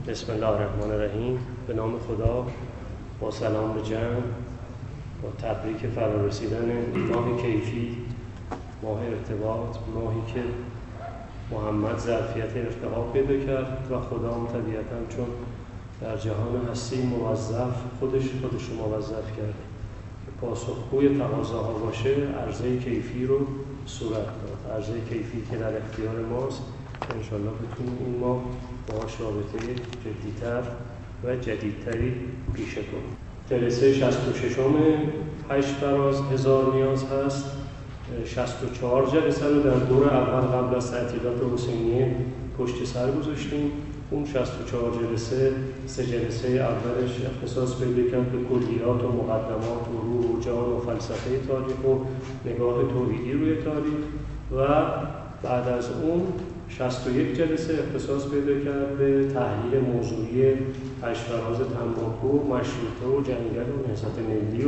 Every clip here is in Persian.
بسم الله الرحمن الرحیم. به نام خدا، با سلام به جمع، با تبریک فرارسیدن ماه کیفی، ماه ارتباط، ماهی که محمد ظرفیت ارتقا پیدا کرد و خدا هم طبیعتاً چون در جهان هستی موظف خودش رو موظف کرده که پاسخگوی تقاضاها باشه، عرضه کیفی رو صورت داد. عرضه کیفی که در اختیار ماست، انشالله بتونیم این ماه باهاش رابطه جدیتر و جدیدتری پیشه کنیم. جلسه 66م 8 فراز 1000 نیاز هست. 64 جلسه رو در دور اول قبل از تعطیلات حسینیه پشت سر گذاشتیم. اون 64 جلسه، 3 جلسه اولش اختصاص پیدا کرد به کلیات و مقدمات و روح و جان و فلسفه تاریخ و نگاه توحیدی روی تاریخ، و بعد از اون 61 جلسه اختصاص پیدا کرد به تحلیل موضوعی 8 فراز تنباکو، مشروطه و جنگل و نهضت ملی و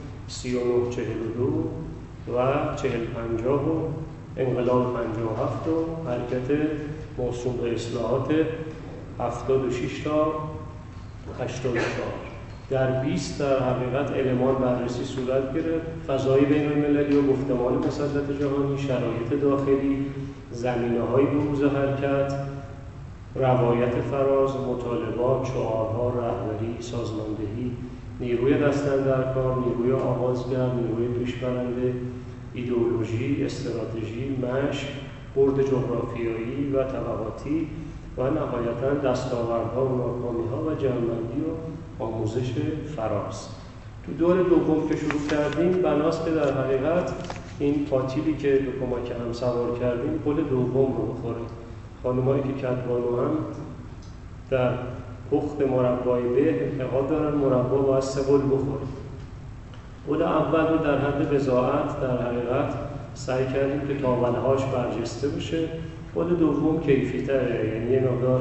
3942 و 4050 و انقلاب 57 و حرکت موسوم به اصلاحات 76 تا 84. در 20 در حقیقت المان بررسی صورت گرفت: فضای بین المللی و گفتمان مسلط جهانی، شرایط داخلی، زمینه‌های بروز حرکت، روایت فراز، مطالبات، شعارها، رهبری، سازماندهی، نیروی دست‌اندرکار، نیروی آغازگر، نیروی پیشبرنده، ایدئولوژی، استراتژی، مشی، برد جغرافیایی و طبقاتی و نهایتاً دستاوردها و ناکامی‌ها و جمع‌بندی و آموزش فراز. تو دور دوم که شروع کردیم، بناست که در حقیقت این پاتیلی که به کمک هم سوار کردیم گل دوم رو بخوره. خانمایی که کدبانو هم در پخت مربای به اعتقاد دارن مربا باید 3 گل بخوره. گل اول رو در حد بضاعت در حقیقت سعی کردیم که تاولهاش برجسته بشه. گل دوم کیفی‌تره، یعنی یه مقدار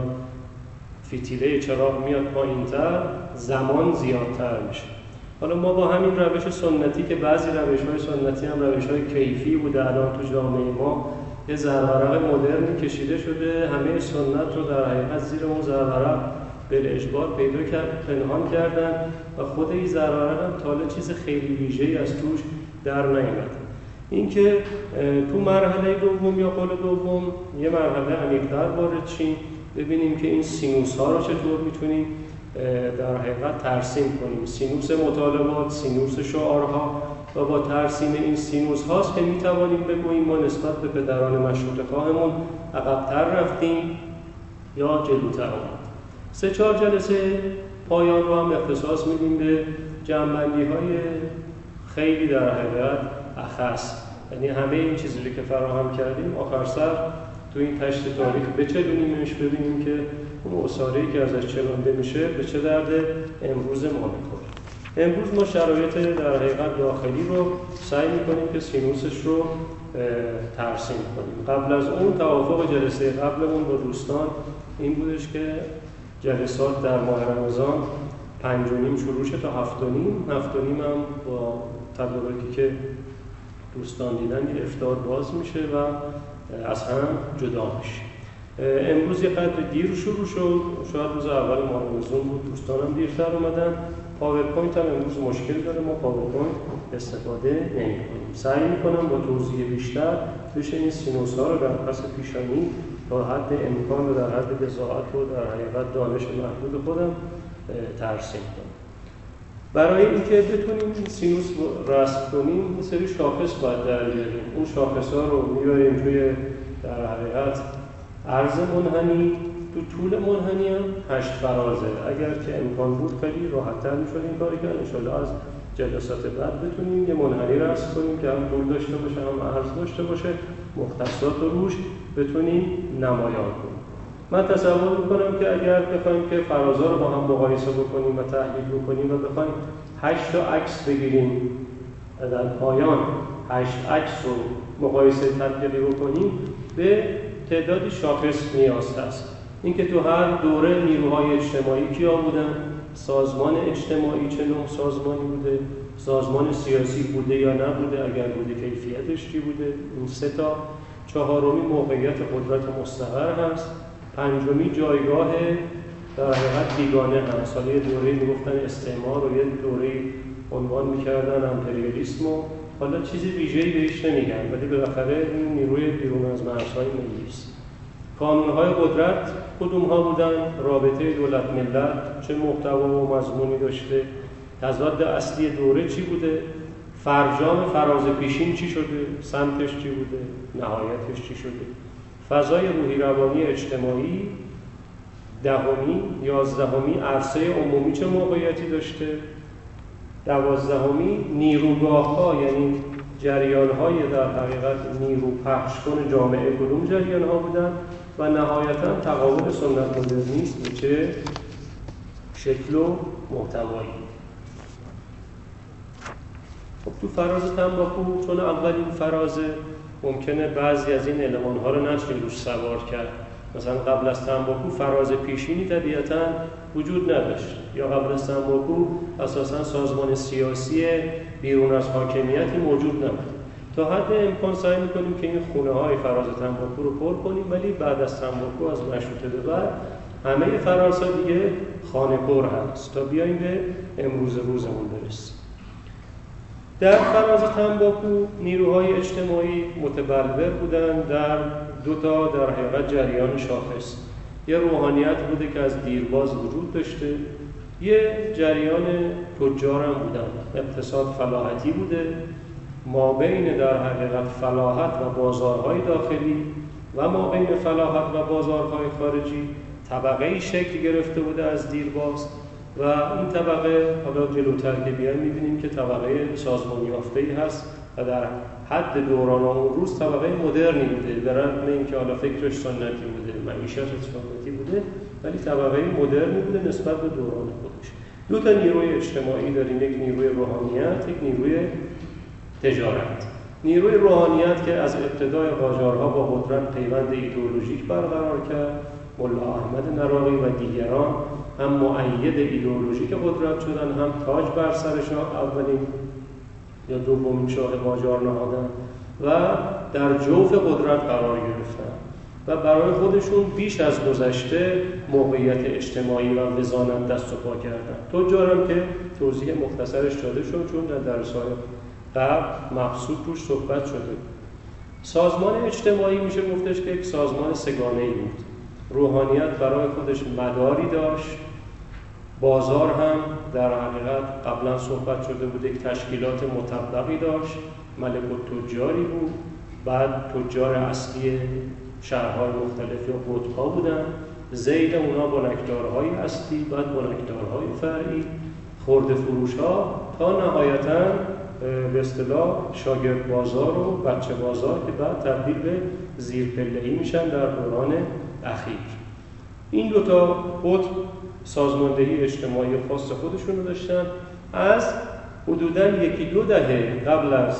فتیله چراغ میاد پایین‌تر، زمان زیادتر میشه. حالا ما با همین روش سنتی که بعضی روش‌های سنتی هم روش‌های کیفی بوده، الان تو جامعه ما یه زرورق مدرنی کشیده شده، همه سنت رو در حقیقت زیر اون زرورق به اجبار پیدا کرد، پنهان کردن و خود این زرورق هم تا حالا چیز خیلی ویژه‌ای از توش در نیامد. این که تو مرحله دوم یا قول دوم یه مرحله عمیق‌تر وارد شیم، ببینیم که این سینوس ها رو چطور میتونیم در حقیقت ترسیم کنیم. سینوس مطالبات، سینوس شعارها، و با ترسیم این سینوس هاست که میتوانیم بگوییم ما نسبت به پدران مشروطه خواهمون عقب‌تر رفتیم یا جلوتر آمد. 3-4 جلسه پایان رو هم اختصاص میدیم به جمع‌بندی‌های خیلی در حقیقت اخص، یعنی همه این چیزی که فراهم کردیم آخر سر تو این تشت تاریخ بچلونیمش، ببینیم که اون اصاره‌ای که ازش چلونده میشه به چه درد امروز ما میخوره. امروز ما شرایط در حقیقت داخلی رو سعی میکنیم که سینوسش رو ترسیم کنیم. قبل از اون توافق جلسه قبلمون با دوستان این بودش که جلسات در ماه رمضان 5:30 شروع شه تا 7:30 هم با تدارکی که دوستان دیدن افطار باز میشه و از هم جدا میشه. امروز یه قدر دیر شروع شد، شاید روز اول ماه رمضان بود، دوستان هم دیرتر اومدن. پاورپوینت هم امروز مشکل داره، ما پاورپوینت استفاده نمی‌کنیم. سعی می‌کنم با توضیح بیشتر بشه این سینوس ها رو در پس پیشانی تا حد امکان و در حد بضاعت و در حقیقت دانش محدود خودم ترسیم کنم. برای اینکه بتونیم این سینوس رسم کنیم، یه سری شاخص باید در بیاریم. اون شاخص‌ها رو می‌بریم توی در حقیقت عرض منحنی، تو طول منحنی هم 8 فرازه. اگر که امکان بود خیلی راحت‌تر می‌شد این کاری کرد. انشالله از جلسات بعد بتونیم یه منحنی رسم کنیم که هم طول داشته باشه هم عرض داشته باشه، مختصات رو روش بتونیم نمایان کنیم. من تصور می‌کنم که اگر بخوایم که فرازها رو با هم مقایسه بکنیم و تحلیل بکنیم و بخوایم 8 تا عکس بگیریم و در پایان 8 عکس رو مقایسه تطبیقی بکنیم، به تعدادی شاخص نیاز هست. اینکه تو هر دوره نیروهای اجتماعی کیا بودن، سازمان اجتماعی چه نوع سازمانی بوده، سازمان سیاسی بوده یا نبوده، اگر بوده کیفیتش چی بوده، این 3 تا. 4می موقعیت قدرت مستقر هست. 5می جایگاه در حقیقت بیگانه هست. حالا یه دوره میگفتن استعمار و یه دوره عنوان میکردن امپریالیسم و حالا چیزی ویژه‌ای بهش نمیگن، ولی بالاخره این نیروی بیرون از مرزهای ملی است. کانون‌های قدرت کدوم‌ها بودن؟ رابطه دولت ملت چه محتوا و مضمونی داشته؟ تضاد اصلی دوره چی بوده؟ فرجام فراز پیشین چی شده؟ سمتش چی بوده؟ نهایتش چی شده؟ فضای روحی روانی اجتماعی دهمی، 11 عرصه عمومی چه موقعیتی داشته؟ 12 نیروگاه‌ها، یعنی جریان‌های در حقیقت نیرو پخش کن جامعه کدوم جریان‌ها بودن؟ و نهایتاً تقابل سنت مدرنیسم به چه شکل و محتوایی. خب تو فراز تنباکو چون اولین فرازه ممکنه بعضی از این المان‌ها رو نشه روش سوار کرد. مثلا قبل از تنباکو فراز پیشینی طبیعتاً وجود نداشت، یا قبل از تنباکو اساساً سازمان سیاسی بیرون از حاکمیتی موجود نبود. تا حد امکان سعی می‌کنیم که این خونه‌های فراز تنباکو رو پر کنیم، ولی بعد از تنباکو از مشروطه به بعد همه فرازها دیگه خانه‌پر هست تا بیایم به امروز روزمون برسیم. در فراز تنباکو نیروهای اجتماعی متبلور بودن در دو تا در حقیقت جریان شاخص. یه روحانیت بوده که از دیرباز وجود داشته، یه جریان تجار هم بودن. اقتصاد فلاحتی بوده، ما بین در حقیقت فلاحت و بازارهای داخلی و ما بین فلاحت و بازارهای خارجی طبقه‌ای شکل گرفته بوده از دیرباز و این طبقه حالا جلوتر که بیایم می‌بینیم که طبقه سازمان یافته‌ای هست و در حد دوران اون روز طبقه مدرنی بوده، به رغم اینکه حالا فکرش سنتی بوده، معیشتش سنتی بوده، ولی طبقه مدرنی بوده نسبت به دوران خودش. دو تا نیروی اجتماعی داریم، یک نیروی روحانیت، یک نیروی تجارت. نیروی روحانیت که از ابتدای قاجارها با قدرت پیوند ایدئولوژیک برقرار کرد، ملا احمد نراقی و دیگران هم مؤید ایدئولوژیک قدرت شدن، هم تاج بر سرشان اولین یا دومین شاه قاجار نهادن و در جوف قدرت قرار گرفتن و برای خودشون بیش از گذشته موقعیت اجتماعی و وزانت دست و پا کردن. تجارم که توضیح مختصرش داده شد چون در درس‌های قبل مقصود روش صحبت شده. سازمان اجتماعی میشه گفتش که یک سازمان سگانه‌ای بود. روحانیت برای خودش مداری داشت، بازار هم در حقیقت قبلا صحبت شده بود یک تشکیلات مطبقی داشت، ملک التجاری بود، بعد تجار اصلی شهرهای مختلف یا قطب‌ها بودن، زید اونا بنکدارهای اصلی، بعد بنکدارهای فرعی، خرده فروش‌ها تا نهایتاً به اصطلاح شاگرد بازار و بچه بازار که بعد تبدیل به زیرپله‌ای میشن در دوران اخیر. این دوتا قطب سازماندهی اجتماعی خاص خودشون رو داشتن. از حدوداً 1-2 دهه قبل از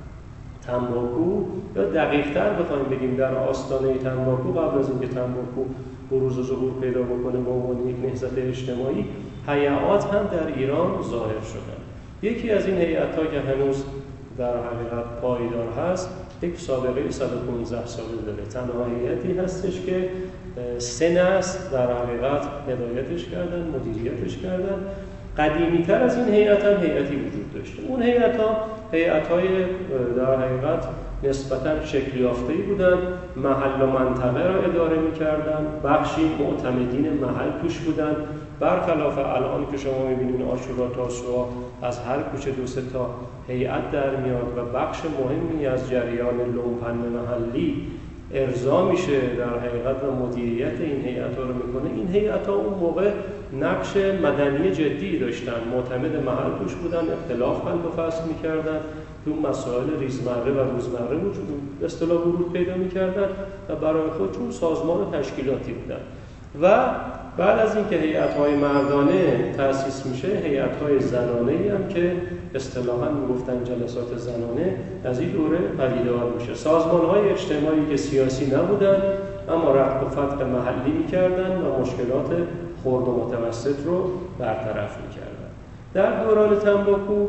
تنباکو یا دقیق‌تر بخوایم بگیم در آستانه تنباکو، قبل از اینکه تنباکو بروز و ظهور پیدا بکنه به عنوان یک نهضت اجتماعی، هیئات هم در ایران ظاهر شدن. یکی از این هیئت‌ها که هنوز در حقیقت پایدار هست، یک سابقه 115 ساله داره. تنها هیئتی هستش که 3 نسل در حقیقت هدایتش کردن، مدیریتش کردن. قدیمی‌تر از این هیئت هم هیئتی وجود داشته. اون هیئت‌های در حقیقت نسبتاً شکل یافته‌ای بودن، محل و منطقه را اداره می‌کردن، بخشی معتمدین محل توش بودن، برخلاف الان که شما می‌بینید عاشورا تاسوعا از هر کوچه 2-3 تا هیئت در میاد و بخش مهمی از جریان لومپن محلی ارضا میشه در حقیقت و مدیریت این هیئت‌ها رو میکنه. این هیئت‌ها اون موقع نقش مدنی جدی داشتن، معتمد محل توش بودن، اختلاف حل و فصل میکردن، تو مسائل ریزمره و روزمره به اصطلاح ورود پیدا میکردن و برای خودشون سازمان و تشکیلاتی بودن. و بعد از اینکه هیئت‌های مردانه تأسیس میشه، هیئت‌های زنانه‌ای هم که اصطلاحاً میگفتن جلسات زنانه از این دوره پدیدار میشه. سازمان‌های اجتماعی که سیاسی نبودن اما رفع و فتق محلی میکردن و مشکلات خرد و متوسط رو برطرف میکردن. در دوران تنباکو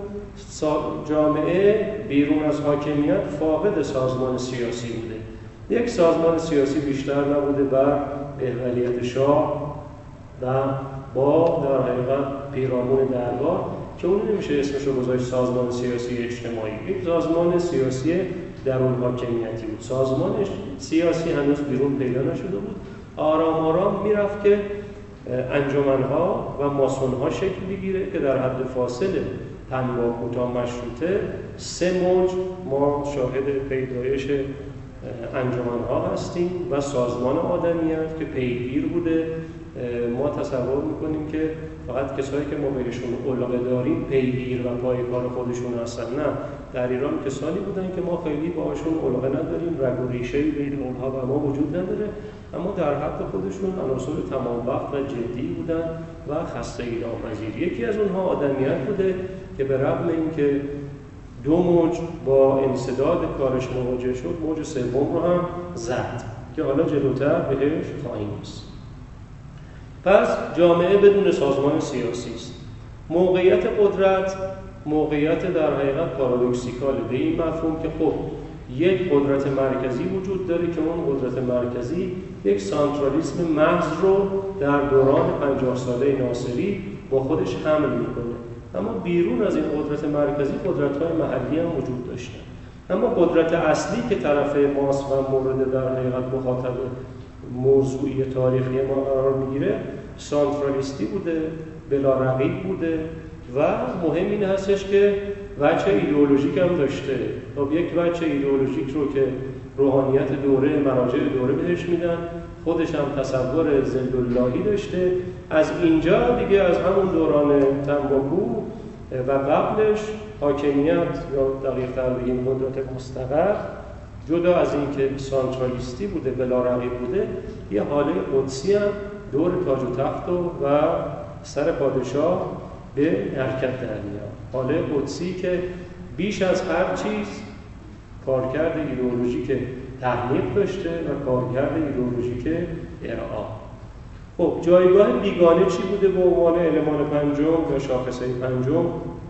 جامعه بیرون از حاکمیت فاقد سازمان سیاسی بوده. یک سازمان سیاسی بیشتر نبوده بر اقلیت شاه و با در حقیقت پیرامون دربار که اون نمیشه اسمش رو گذاشت سازمان سیاسی اجتماعی، یک سازمان سیاسی درون حاکمیتی بود. سازمان سیاسی هنوز بیرون پیدا نشده بود. آرام آرام میرفت که انجمنها و ماسونها شکل بگیره که در حد فاصله تنباکو تا مشروطه 3 موج ما شاهد پیدایش انجمنها هستیم و سازمان آدمیت که پیگیر بوده. ما تصور میکنیم که فقط کسایی که ما بهشون علقه داریم پیگیر و پای کار خودشون هستن. نه، در ایران کسانی بودن که ما خیلی باهاشون علقه نداریم، رگ و ریشه‌ای بین اونها و ما وجود نداره، اما در حد خودشون عناصر تمام وقت و جدی بودن و خستگی ناپذیر. یکی از اونها آدمیت بوده که به رغم اینکه 2 موج با انسداد کارش مواجه شد، موج سوم رو هم زد که حالا جلوتر بهش خواهیم رسید. پس جامعه بدون سازمان سیاسی است. موقعیت قدرت موقعیت در حقیقت پارادوکسیکاله به این مفهوم که خب یک قدرت مرکزی وجود داره که اون قدرت مرکزی یک سانترالیسم محض رو در دوران 50 ساله ناصری با خودش حمل میکنه. اما بیرون از این قدرت مرکزی قدرت‌های محلی هم وجود داشتن. اما قدرت اصلی که طرف ماست و مورد در حقیقت مخاطب موضوعی تاریخی ما قرار میگیره سانترالیستی بوده، بلا رقیب بوده و مهم این هستش که وجه ایدئولوژیک هم داشته. خب یک وجه ایدئولوژیک رو که روحانیت دوره مراجع دوره بهش میدن، خودش هم تصور ضداللهی داشته. از اینجا دیگه از همون دوران تنباکو و قبلش حاکمیت یا دقیق‌تر بگیم قدرت مستقر جدا از اینکه سانترالیستی بوده، بلا رقیب بوده، یه حاله قدسی هم دور تاج و تخت و سر پادشاه به حرکت در میاد. حاله قدسی که بیش از هر چیز کارکرد ایدئولوژیک تحمیق داشته و کارکرد ایدئولوژیک ارعا. خب جایگاه بیگانه چی بوده به عنوان المان پنجم یا شاخصه پنجم؟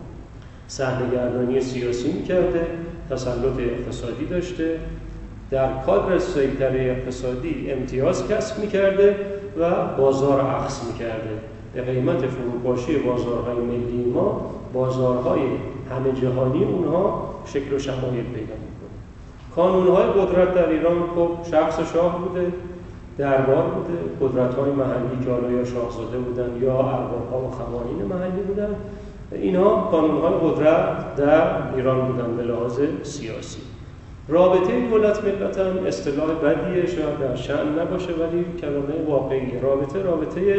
صحنه‌گردانی سیاسی می‌کرده، تسلط اقتصادی داشته، در کادر سیطره اقتصادی امتیاز کسب می‌کرده و بازار اخذ می‌کرده. به قیمت فروپاشی بازارهای ملی ما، بازارهای همه جهانی اونها شکل و شمایل پیدا می‌کنه. کانون‌های قدرت در ایران خب شخص شاه بوده، دربار بوده، قدرت‌های محلی که حالا یا شاهزاده بودن یا ارباب‌ها و خوانین محلی بودن. اینها قانون‌های قدرت در ایران بودن به لحاظ سیاسی. رابطه دولت ملت هم اصطلاح بدیه، شاید در شأن نباشه ولی کلمه واقعی. رابطه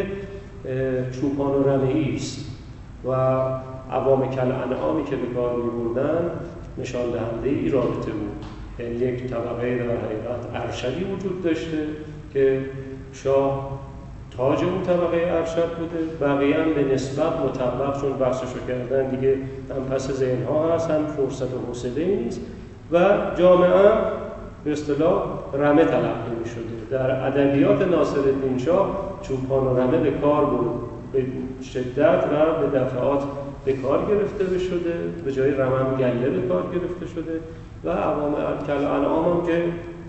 چوپان و رمه‌ای است و عوام کالانعامی که به کار می‌بردن نشان دهنده این رابطه بود. یعنی یک طبقه در حقیقت ارشدی وجود داشته که شاه تاج اون طبقه ارشد بوده، بقیه هم به نسبت مطبق چون بحثشو کردن دیگه هم پس ذهنها هست هم فرصت و حوصله نیست و جامعه به اصطلاح رمه تلقی می شده. در ادبیات ناصرالدین شاه چوپان و رمه به کار بود، به شدت و به دفعات به کار گرفته شده، به جای رمه گله به کار گرفته شده و عوام کالانعام هم که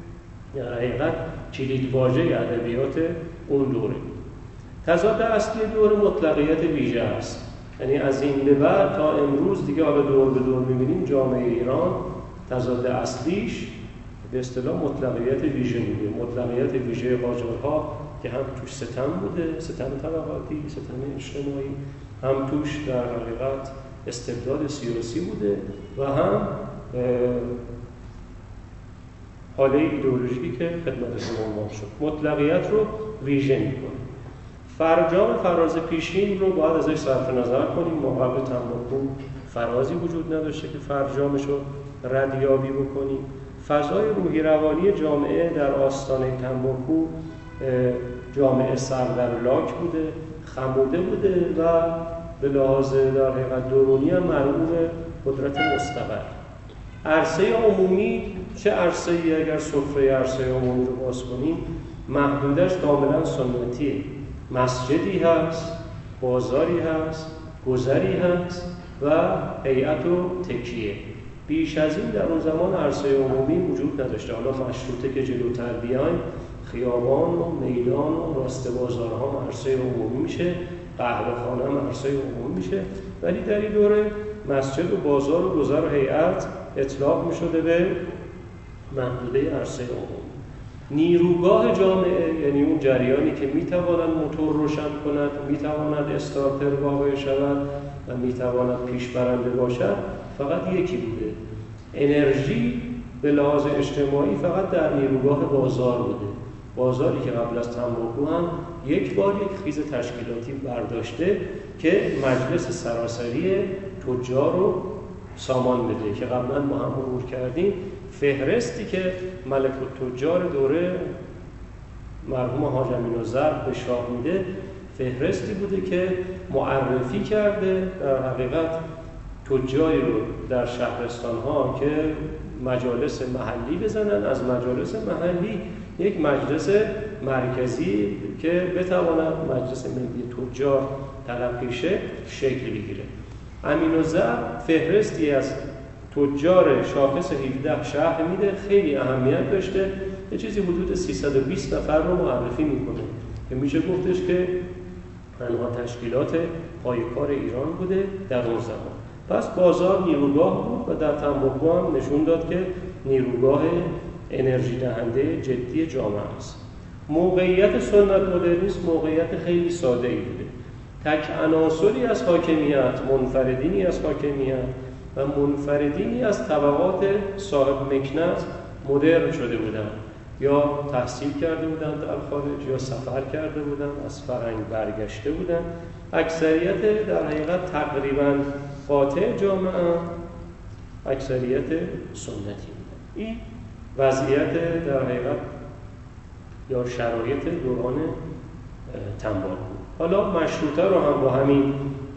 در حقیقت کلید واژه ادبیات اون دوره. تضاد اصلی دور مطلقیت ویژه است. یعنی از این به بعد تا امروز دیگه حالا دور به دور می‌بینیم جامعه ایران تضاد اصلیش به اصطلاح مطلقیت ویژه بوده. مطلقیت ویژه قاجارها که هم توش ستم بوده، ستم طبقاتی، ستم اجتماعی، هم توش در حقیقت استبداد سیاسی بوده و هم حاله ایدئولوژیکی که خدمتشون عنوان شد. مطلقیت رو ویژه می‌کنه. فرجام فراز پیشین رو باید ازش صرف نظر کنیم. ما قبل تنباکو فرازی وجود نداشته که فرجامش رو ردیابی بکنیم. فضای روحی روانی جامعه در آستانه تنباکو جامعه سردرلاک بوده، خموده بوده و به لحاظ در حقیقت درونی هم مرغوب قدرت مستقر. عرصه عمومی چه عرصه‌ای اگر سفره عرصه عمومی رو باز کنیم محدودش کاملا سنتیه. مسجدی هست، بازاری هست، گذری هست و هیئت و تکیه. بیش از این در اون زمان عرصه عمومی وجود نداشته. حالا مشروطه که جلوتر بیایم خیابان و میدان و راست بازارها عرصه عمومی میشه، قهوه خانه هم عرصه عمومی میشه. ولی در این دوره مسجد و بازار و گذر و هیئت اطلاق میشده به محدوده عرصه عمومی. نیروگاه جامعه یعنی اون جریانی که میتواند موتور روشن کند، میتواند استارتر واقع شود و میتواند پیش برنده باشد، فقط یکی بوده. انرژی به لحاظ اجتماعی فقط در نیروگاه بازار بوده. بازاری که قبل از تنباکو هم یک بار یک خیز تشکیلاتی برداشته که مجلس سراسری تجار رو سامان بده که قبلا ما هم مرور کردیم. فهرستی که ملک التجار دوره مرحوم حاج امین‌الظرف به شاه میده فهرستی بوده که معرفی کرده در حقیقت تجاری رو در شهرستان‌ها که مجالس محلی بزنن، از مجالس محلی یک مجلس مرکزی که بتواند مجلس ملی تجار تلقی شه شکل بگیره. امین‌الظرف فهرستی از تجار شاخص 17 شهر میده، خیلی اهمیت داشته، یه چیزی حدود 320 نفر رو معرفی میکنه که میشه گفتش که انواع تشکیلات پایه‌کار ایران بوده در اون زمان. پس بازار نیروگاه بود و در تنباکو هم نشون داد که نیروگاه انرژی دهنده جدی جامعه است. موقعیت سنت مدرنیسم موقعیت خیلی ساده ای بوده. تک عناصری از حاکمیت، منفردینی از حاکمیت و منفردینی از طبقات صاحب مکنت مدرن شده بودند، یا تحصیل کرده بودند در خارج یا سفر کرده بودند، از فرنگ برگشته بودند. اکثریت در حقیقت تقریباً قاطع جامعه اکثریت سنتی بودند. این وضعیت در حقیقت یا شرایط دوران تنباکو. حالا مشروطه رو هم با همین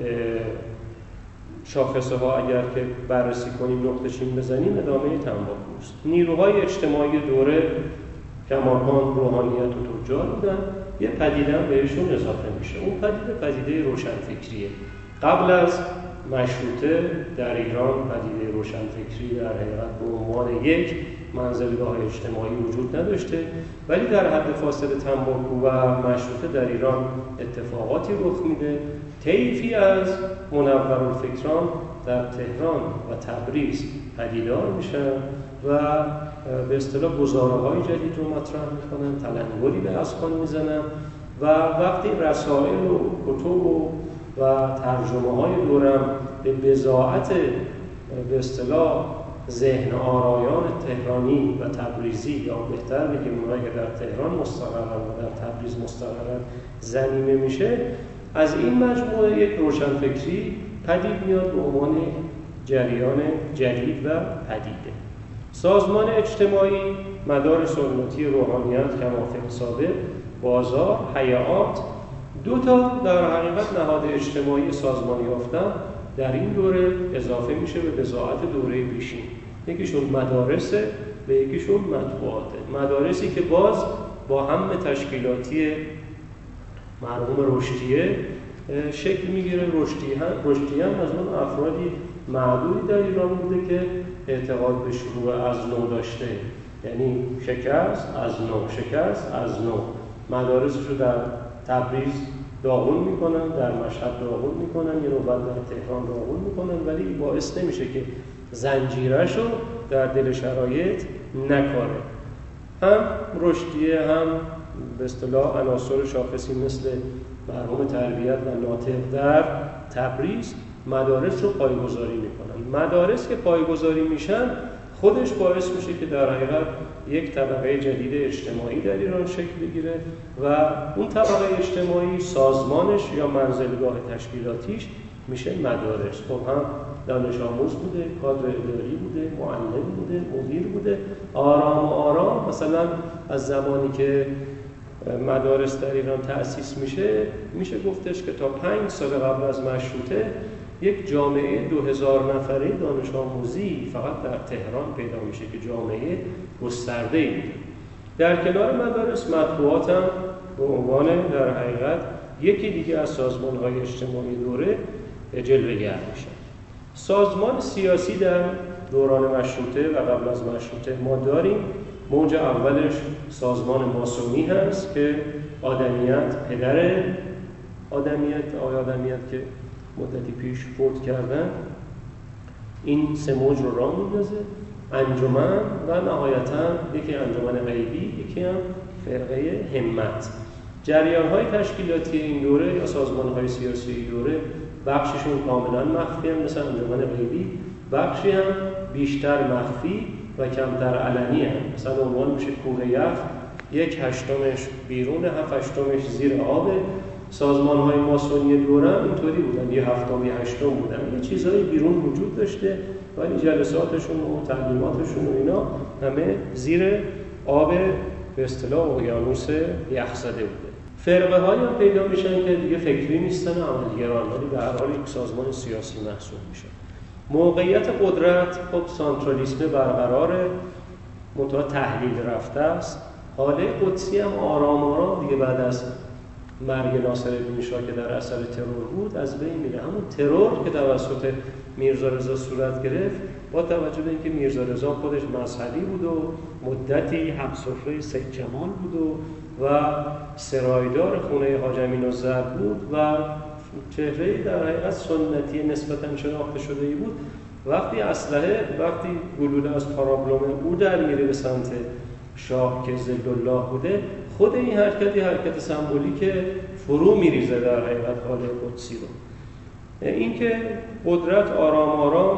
شاخصه ها اگر که بررسی کنیم، نقطه چین بزنیم، ادامه تنباکوست. نیروهای اجتماعی دوره کماکان روحانیت و تجار بودن، یه پدیده هم بهشون اضافه میشه. اون پدیده روشنفکریه. قبل از مشروطه در ایران پدیده روشنفکری در حقیقت به عنوان یک منزلگاه اجتماعی وجود نداشته، ولی در حد فاصله تنباکو و مشروطه در ایران اتفاقاتی رخ میده. طیفی از منورالفکران در تهران و تبریز پدیدار میشن و به اصطلاح گزاره‌های جدید رو مطرح میکنن، تلنگری به اذهان میزنن و وقتی رسائل و کتب و ترجمه‌های دورم به بضاعت به اصطلاح ذهن آرایان تهرانی و تبریزی، یا بهتر بگیم اونایی که در تهران مستقرن و در تبریز مستقرن، زمینه میشه، از این مجموعه یک روشنفکری پدید میاد به عنوان جریان جدید و پدیده. سازمان اجتماعی مدار سنتی روحانیت کمافل سابق، بازار، هیئات، دو تا در حقیقت نهاد اجتماعی سازمانی یافتن در این دوره اضافه میشه به بضاعت دوره پیشین. یکیشون مدارسه و یکیشون مطبوعاته. مدارسی که باز با هم تشکیلاتی مرحوم رشدیه شکل میگیره. رشدیه هم از اون افرادی معدودی در ایران بوده که اعتقاد به شروع از نو داشته، یعنی شکست از نو. مدارسش رو در تبریز داغون میکنن، در مشهد داغون میکنن، یه نوبت در تهران داغون میکنن، ولی باعث نمیشه که زنجیرش رو در دل شرایط نکاره. هم رشدیه هم به اصطلاح عناصر شاخصی مثل مرحوم تربیت و ناطق در تبریز مدارس رو پایه‌گذاری میکنن. مدارس که پایه‌گذاری میشن خودش باعث میشه که در حقیقت یک طبقه جدید اجتماعی در ایران شکل بگیره و اون طبقه اجتماعی سازمانش یا منزلگاه تشکیلاتیش میشه مدارس. خب هم دانش آموز بوده، کادر اداری بوده، معلم بوده، مدیر بوده. آرام مثلا از زمانی که مدارس در ایران تأسیس میشه گفتش که تا 5 سال قبل از مشروطه یک جامعه 2000 نفره دانش آموزی فقط در تهران پیدا میشه که جامعه گسترده‌ای بوده. در کنار مدارس مطبوعات هم به عنوان در حقیقت یکی دیگه از سازمان‌های اجتماعی دوره جلوه‌گر میشن. سازمان سیاسی در دوران مشروطه و قبل از مشروطه ما داریم. موج اولش سازمان ماسونی هست که آدمیت پدر آدمیت که مدتی پیش فوت کردن، این 3 موج رو راه میندازه. انجمن و نهایتاً یکی انجمن غیبی، یکی هم فرقه همت. جریان‌های تشکیلاتی این دوره یا سازمان‌های سیاسی این دوره بخششون کاملاً مخفی هم مثل انجمن غیبی، بخشی هم بیشتر مخفی و کمتر علنی هم. مثلا عنوان میشه کوه یخ، 1/8 بیرون، 7/8 زیر آب. سازمان‌های ماسونی دوره اینطوری بودن، 1/7 1/8 بودن، یه چیزایی بیرون وجود داشته ولی جلساتشون و تعلیماتشون و اینا همه زیر آب به اصطلاح اقیانوس یخزده بوده. فرقه هایی هم پیدا میشن که دیگه فکری نیستن و عملگران، ولی به هر حال یک سازمان سیاسی محسوب میشه. موقعیت قدرت خب سانترالیسم برقراره، منتها تحلیل رفته است. حاله قدسی هم آرام دیگه بعد از مرگ ناصرالدین شاه که در اثر ترور بود از بین میره. همون ترور که توسط میرزا رضا صورت گرفت با توجه به اینکه میرزا رضا خودش مذهبی بود و مدتی همسفره سید جمال بود و سرایدار خونه حاج امین الزرع بود و چهره‌ای در حقیقت سنتی نسبتاً شناخته شده‌ای بود، وقتی گلوله از پارابلوم او در میره به سمت شاه که ظل الله بوده، خود این حرکت سمبولیک فرو میریزه در حقیقت حال قدسی رو. این که قدرت آرام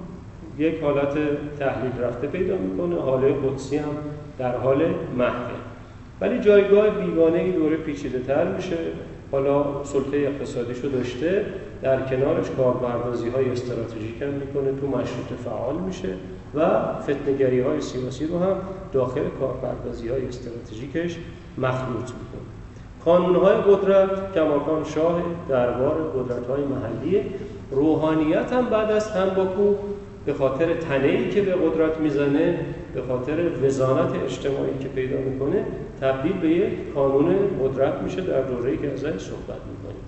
یک حالت تحلیل رفته پیدا میکنه، حاله قدسی هم در حال محوه. ولی جایگاه بیگانه دوره پیچیده تر میشه. حالا سلطه اقتصادیشو داشته، در کنارش کاربردازی های استراتژیک هم میکنه، تو مشروطه فعال میشه و فتنه‌گری های سیاسی رو هم داخل کاربردازی های استراتژیکش مخلوط میکنه. قانون‌های قدرت کماکان شاه، دربار، قدرت‌های محلی. روحانیت هم بعد از تنباکو به خاطر تنه‌ای که به قدرت میزنه، به خاطر وزانت اجتماعی که پیدا میکنه، تبدیل به یک قانون قدرت میشه در دوره‌ای که ازش صحبت میکنیم.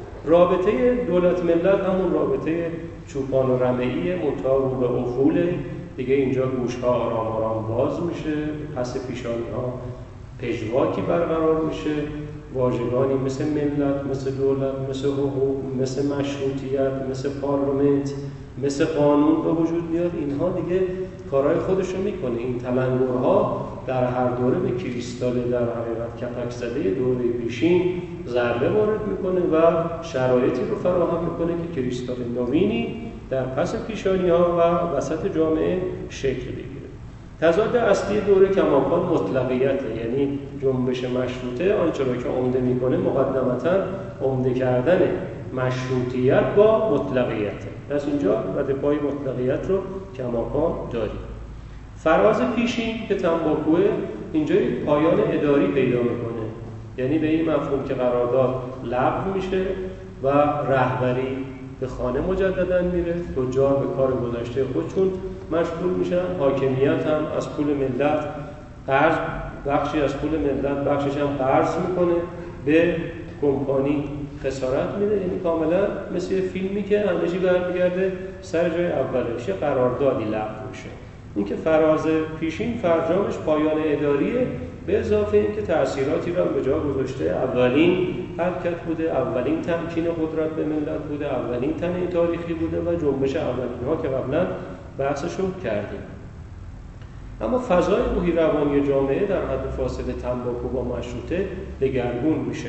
رابطه دولت ملت همون رابطه چوپان و رمه‌ای منتها رو به افول دیگه. اینجا گوش‌ها آرام باز میشه، پس پیشانی‌ها پژواکی برقرار میشه، واژگانی مثل ملت، مثل دولت، مثل حقوق، مثل مشروطیت، مثل پارلمنت، مثل قانون به وجود میاد. اینها دیگه کارهای خودشو میکنه. این تلنگرها در هر دوره به کریستال در حقیقت کپک زده دوره پیشین ضربه وارد میکنه و شرایطی رو فراهم میکنه که کریستال نوینی در پس پیشانی‌ها و وسط جامعه شکل بگیره. تضاد اصلی دوره کماکان مطلقیته، یعنی جنبش مشروطه آنچه را که عمده میکنه مقدمتاً عمده کردن مشروطیت با مطلقیته. پس اینجا ردپای مطلقیت رو کماکان داریم. فراز پیشین که تنباکوه اینجا پایان اداری پیدا میکنه، یعنی به این مفهوم که قرارداد لغو میشه و رهبری به خانه مجدداً میره، تجار به کار گذشته خودشون مشغول میشن، حاکمیت هم از پول ملت قرض، بخشی از پول ملت بخشش هم قرض میکنه به کمپانی خسارت میده. یعنی کاملا مثل فیلمی که همه چی برمیگرده سر جای اولش، قراردادی لغو میشه. این که فراز پیشین فرجامش پایان اداریه، به اضافه این که تأثیراتی را به جا گذاشته. اولین حرکت بوده، اولین تمکین قدرت به ملت بوده، اولین تنه تاریخی بوده و جنبش اولین ها که قبلا بحثشو کردیم. اما فضای روحی روانی جامعه در حد فاصله تنباکو با مشروطه دگرگون میشه.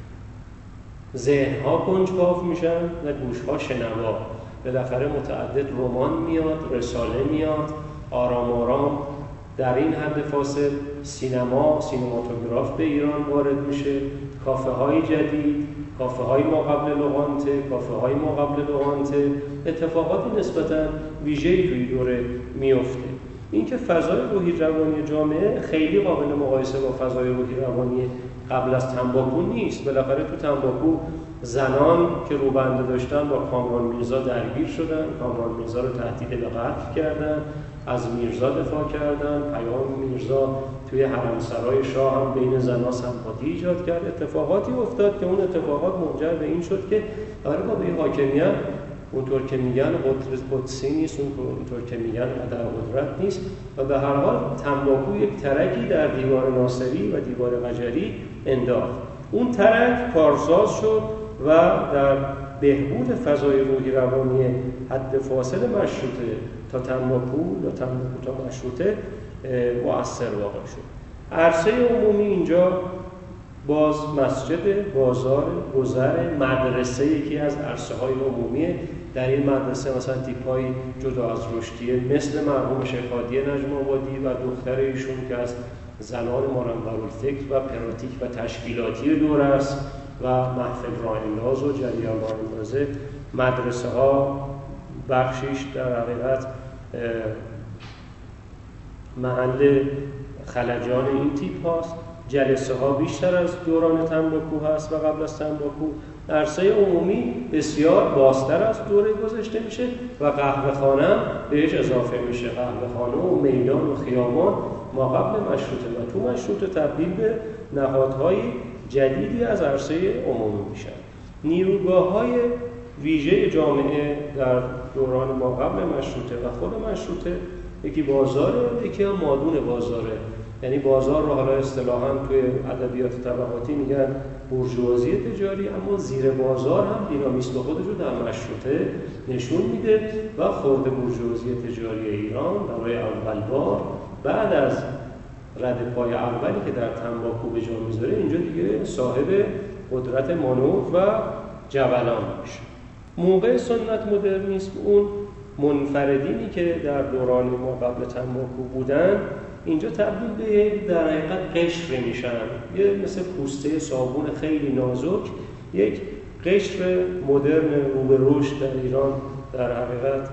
ذهن‌ها کنجکاو میشن و گوش‌ها شنوا. بالاخره متعدد رمان میاد، رساله میاد، آرام در این حد فاصل سینماتوگراف به ایران وارد میشه، کافه‌های جدید، کافه‌های ما قبل لوغانته، کافه‌های ما قبل لوغانته، اتفاقاتی نسبتاً ویژه‌ای توی دوره میفته. این که فضای روحی روانی جامعه خیلی قابل مقایسه با فضای روحی روانی قبل از تنباکو نیست. بالاخره تو تنباکو زنان که روبنده داشتن با کامران میرزا درگیر شدن، کامران میرزا رو تهدید به قتل کردن، از میرزا دفاع کردن. پیام میرزا توی حرمسرای شاه هم بین زن‌ها سمپاتی ایجاد کرد. اتفاقاتی افتاد که اون اتفاقات منجر به این شد که برای با به حاکمیت اونطور که میگن قدسی نیست، اونطور که میگن عدم قدرت نیست. و به هر حال تنباکو یک ترکی در دیوار ناصری و دیوار قجری انداخت. اون ترک کارساز شد و در بهبود فضای روحی روانی حد فاصل مشروطه تا تنباکو یا تنباکو تا مشروطه مؤثر واقع شد. عرصه عمومی اینجا باز مسجد، بازار، گذر، مدرسه یکی از عرصه‌های عمومیه. در این مدرسه مثلا تیپ‌های جدا از رشدیه مثل مرحوم شیخ هادی نجم آبادی و دختر ایشون که از زنان منورالفکر و پراتیک و تشکیلاتی دور است و محفل راه‌انداز و جریان راه‌اندازه. مدرسه ها بخشیش در حقیقت محل خلجان این تیپ هاست. جلسه ها بیشتر از دوران تنباکو هست و قبل از تنباکو. عرصه عمومی بسیار بازتر از دوره گذشته میشه و قهوه خانه بهش اضافه میشه. قهوه خانه و میدان و خیابان ما قبل مشروطه و تو مشروطه تبدیل به نهادهای جدیدی از عرصه عمومی میشن. نیروگاه‌های ویژه جامعه در دوران ما قبل مشروطه و خود مشروطه یکی بازاره، یکی هم مادون بازاره. یعنی بازار رو حالا اصطلاحاً توی ادبیات طبقاتی میگن بورژوازی تجاری، اما زیر بازار هم دینامیسم خودش رو در مشروطه نشون میده و خرد بورژوازی تجاری ایران برای اول بار بعد از رد پای اولی که در تنباکو به جا میذاره اینجا دیگه صاحب قدرت مانور و جبلان میشه. موقع سنت مدرنیسم اون منفردینی که در دوران ما قبل تنباکو بودن اینجا تبدیل به در حقیقت قشر میشن. یه مثل پوسته صابون خیلی نازک، یک قشر مدرن رو به رشد در ایران در حقیقت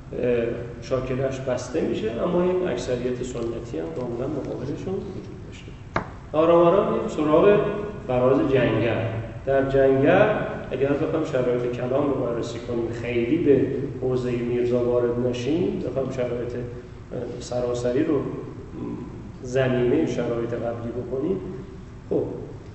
شاکلش بسته میشه، اما یک اکثریت سنتی هم کاملا مقابلشون وجود داشته. آرام آرام میریم سراغ فراز جنگل. در جنگل اگر بخوام شرایط کلام رو بررسی کنیم، خیلی به حوزه میرزا وارد نشیم، بخوام شرایط سراسری رو زمینه شرایط قبلی بکنیم، خب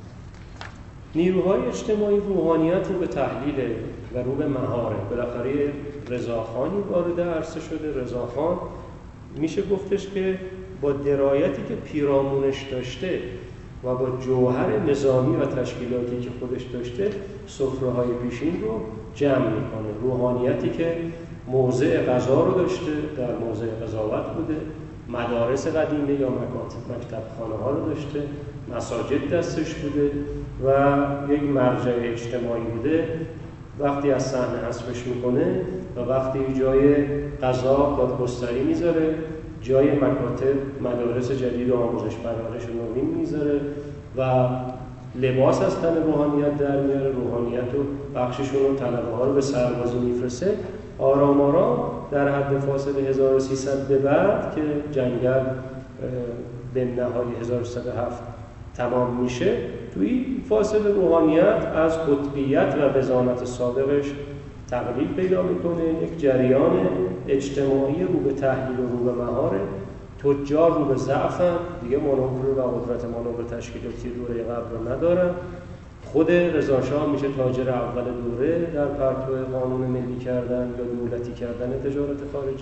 نیروهای اجتماعی روحانیت رو به تحلیل و رو به مهاره. بالاخره رضاخانی وارد عرصه شده. رضاخان میشه گفتش که با درایتی که پیرامونش داشته و با جوهر نظامی و تشکیلاتی که خودش داشته سفره‌های پیشین رو جمع میکنه. روحانیتی که موضع قضا رو داشته، در موضع قضاوت بوده، مدارس قدیمه یا مکتبخانه ها رو داشته، مساجد دستش بوده و یک مرجع اجتماعی بوده. وقتی از صحنه حذفش میکنه و وقتی جای قضا دادگستری میذاره، جای مکاتب مدارس جدید و آموزش پرورش نوین میذاره و لباس از تن روحانیت در میاره. روحانیت و بخششون و طلبه ها رو به سربازی میفرسته. آرام آرام در حد فاصله 1300 به بعد که جنگل به نهای 1307 تمام میشه، توی فاصله روحانیت از قطبیت و بزانت سابقش تقلیل پیدا میکنه. یک جریان اجتماعی رو به تحلیل و رو به مهاره. تجار رو به ضعفن، دیگه مانور و قدرت مانور تشکیلاتی دوره قبل رو ندارن. خود رضا شاه میشه تاجر اول دوره در پرتو قانون ملی کردن یا دولتی کردن تجارت خارجی.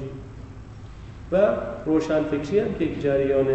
و روشنفکری هم که یک جریان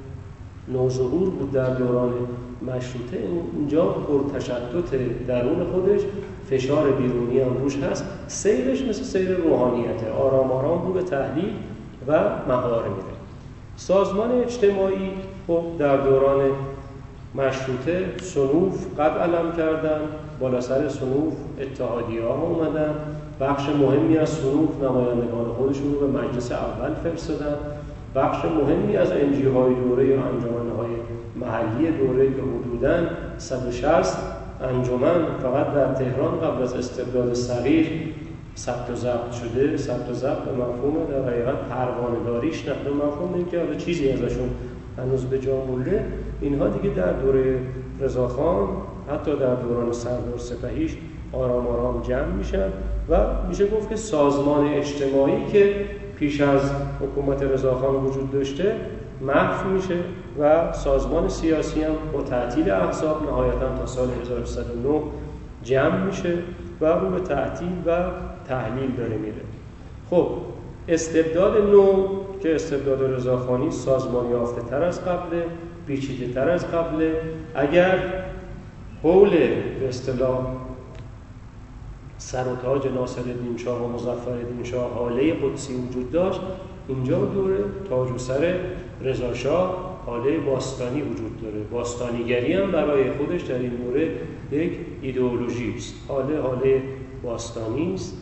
نوظهور بود در دوران مشروطه، اینجا پرتشدد درون خودش، فشار بیرونی هم روش هست. سیرش مثل سیر روحانیته، آرام آرام رو به تحلیل و مهاره میره. سازمان اجتماعی خب در دوران مشروطه صنوف قد علم کردن، بالا سر صنوف اتحادیه ها اومدن، بخش مهمی از صنوف نمایندگان خودشون رو به مجلس اول فرستادن. بخش مهمی از انجی های دوره یا انجمن های محلی دوره که حدوداً 160 انجمن فقط در تهران قبل از استقلال صغیر ثبت و ضبط شده. ثبت و ضبط به مفهوم در حقیقت پروانه‌داریش، نه به مفهوم اینکه حالا چیزی ازشون هنوز به جا مونده. اینها دیگه در دوره رضاخان حتی در دوران سردار سپهیش آرام آرام جمع میشن و میشه گفت که سازمان اجتماعی که پیش از حکومت رضاخان وجود داشته محو میشه و سازمان سیاسی هم با تعطیل احزاب نهایتاً تا سال 1109 جمع میشه و رو به تعطیل و تحلیل داره میره. خب استبداد نو که استبداد رضاخانی سازمان یافته تر از قبله، پیچیده تر از قبله. اگر حول به اصطلاح سر و تاج ناصرالدین شاه و مظفرالدین شاه حاله قدسی وجود داشت، اینجا دوره تاج و سر رضا شاه حاله باستانی وجود داره. باستانیگری هم برای خودش در این دوره یک ایدئولوژی است. حاله باستانی است.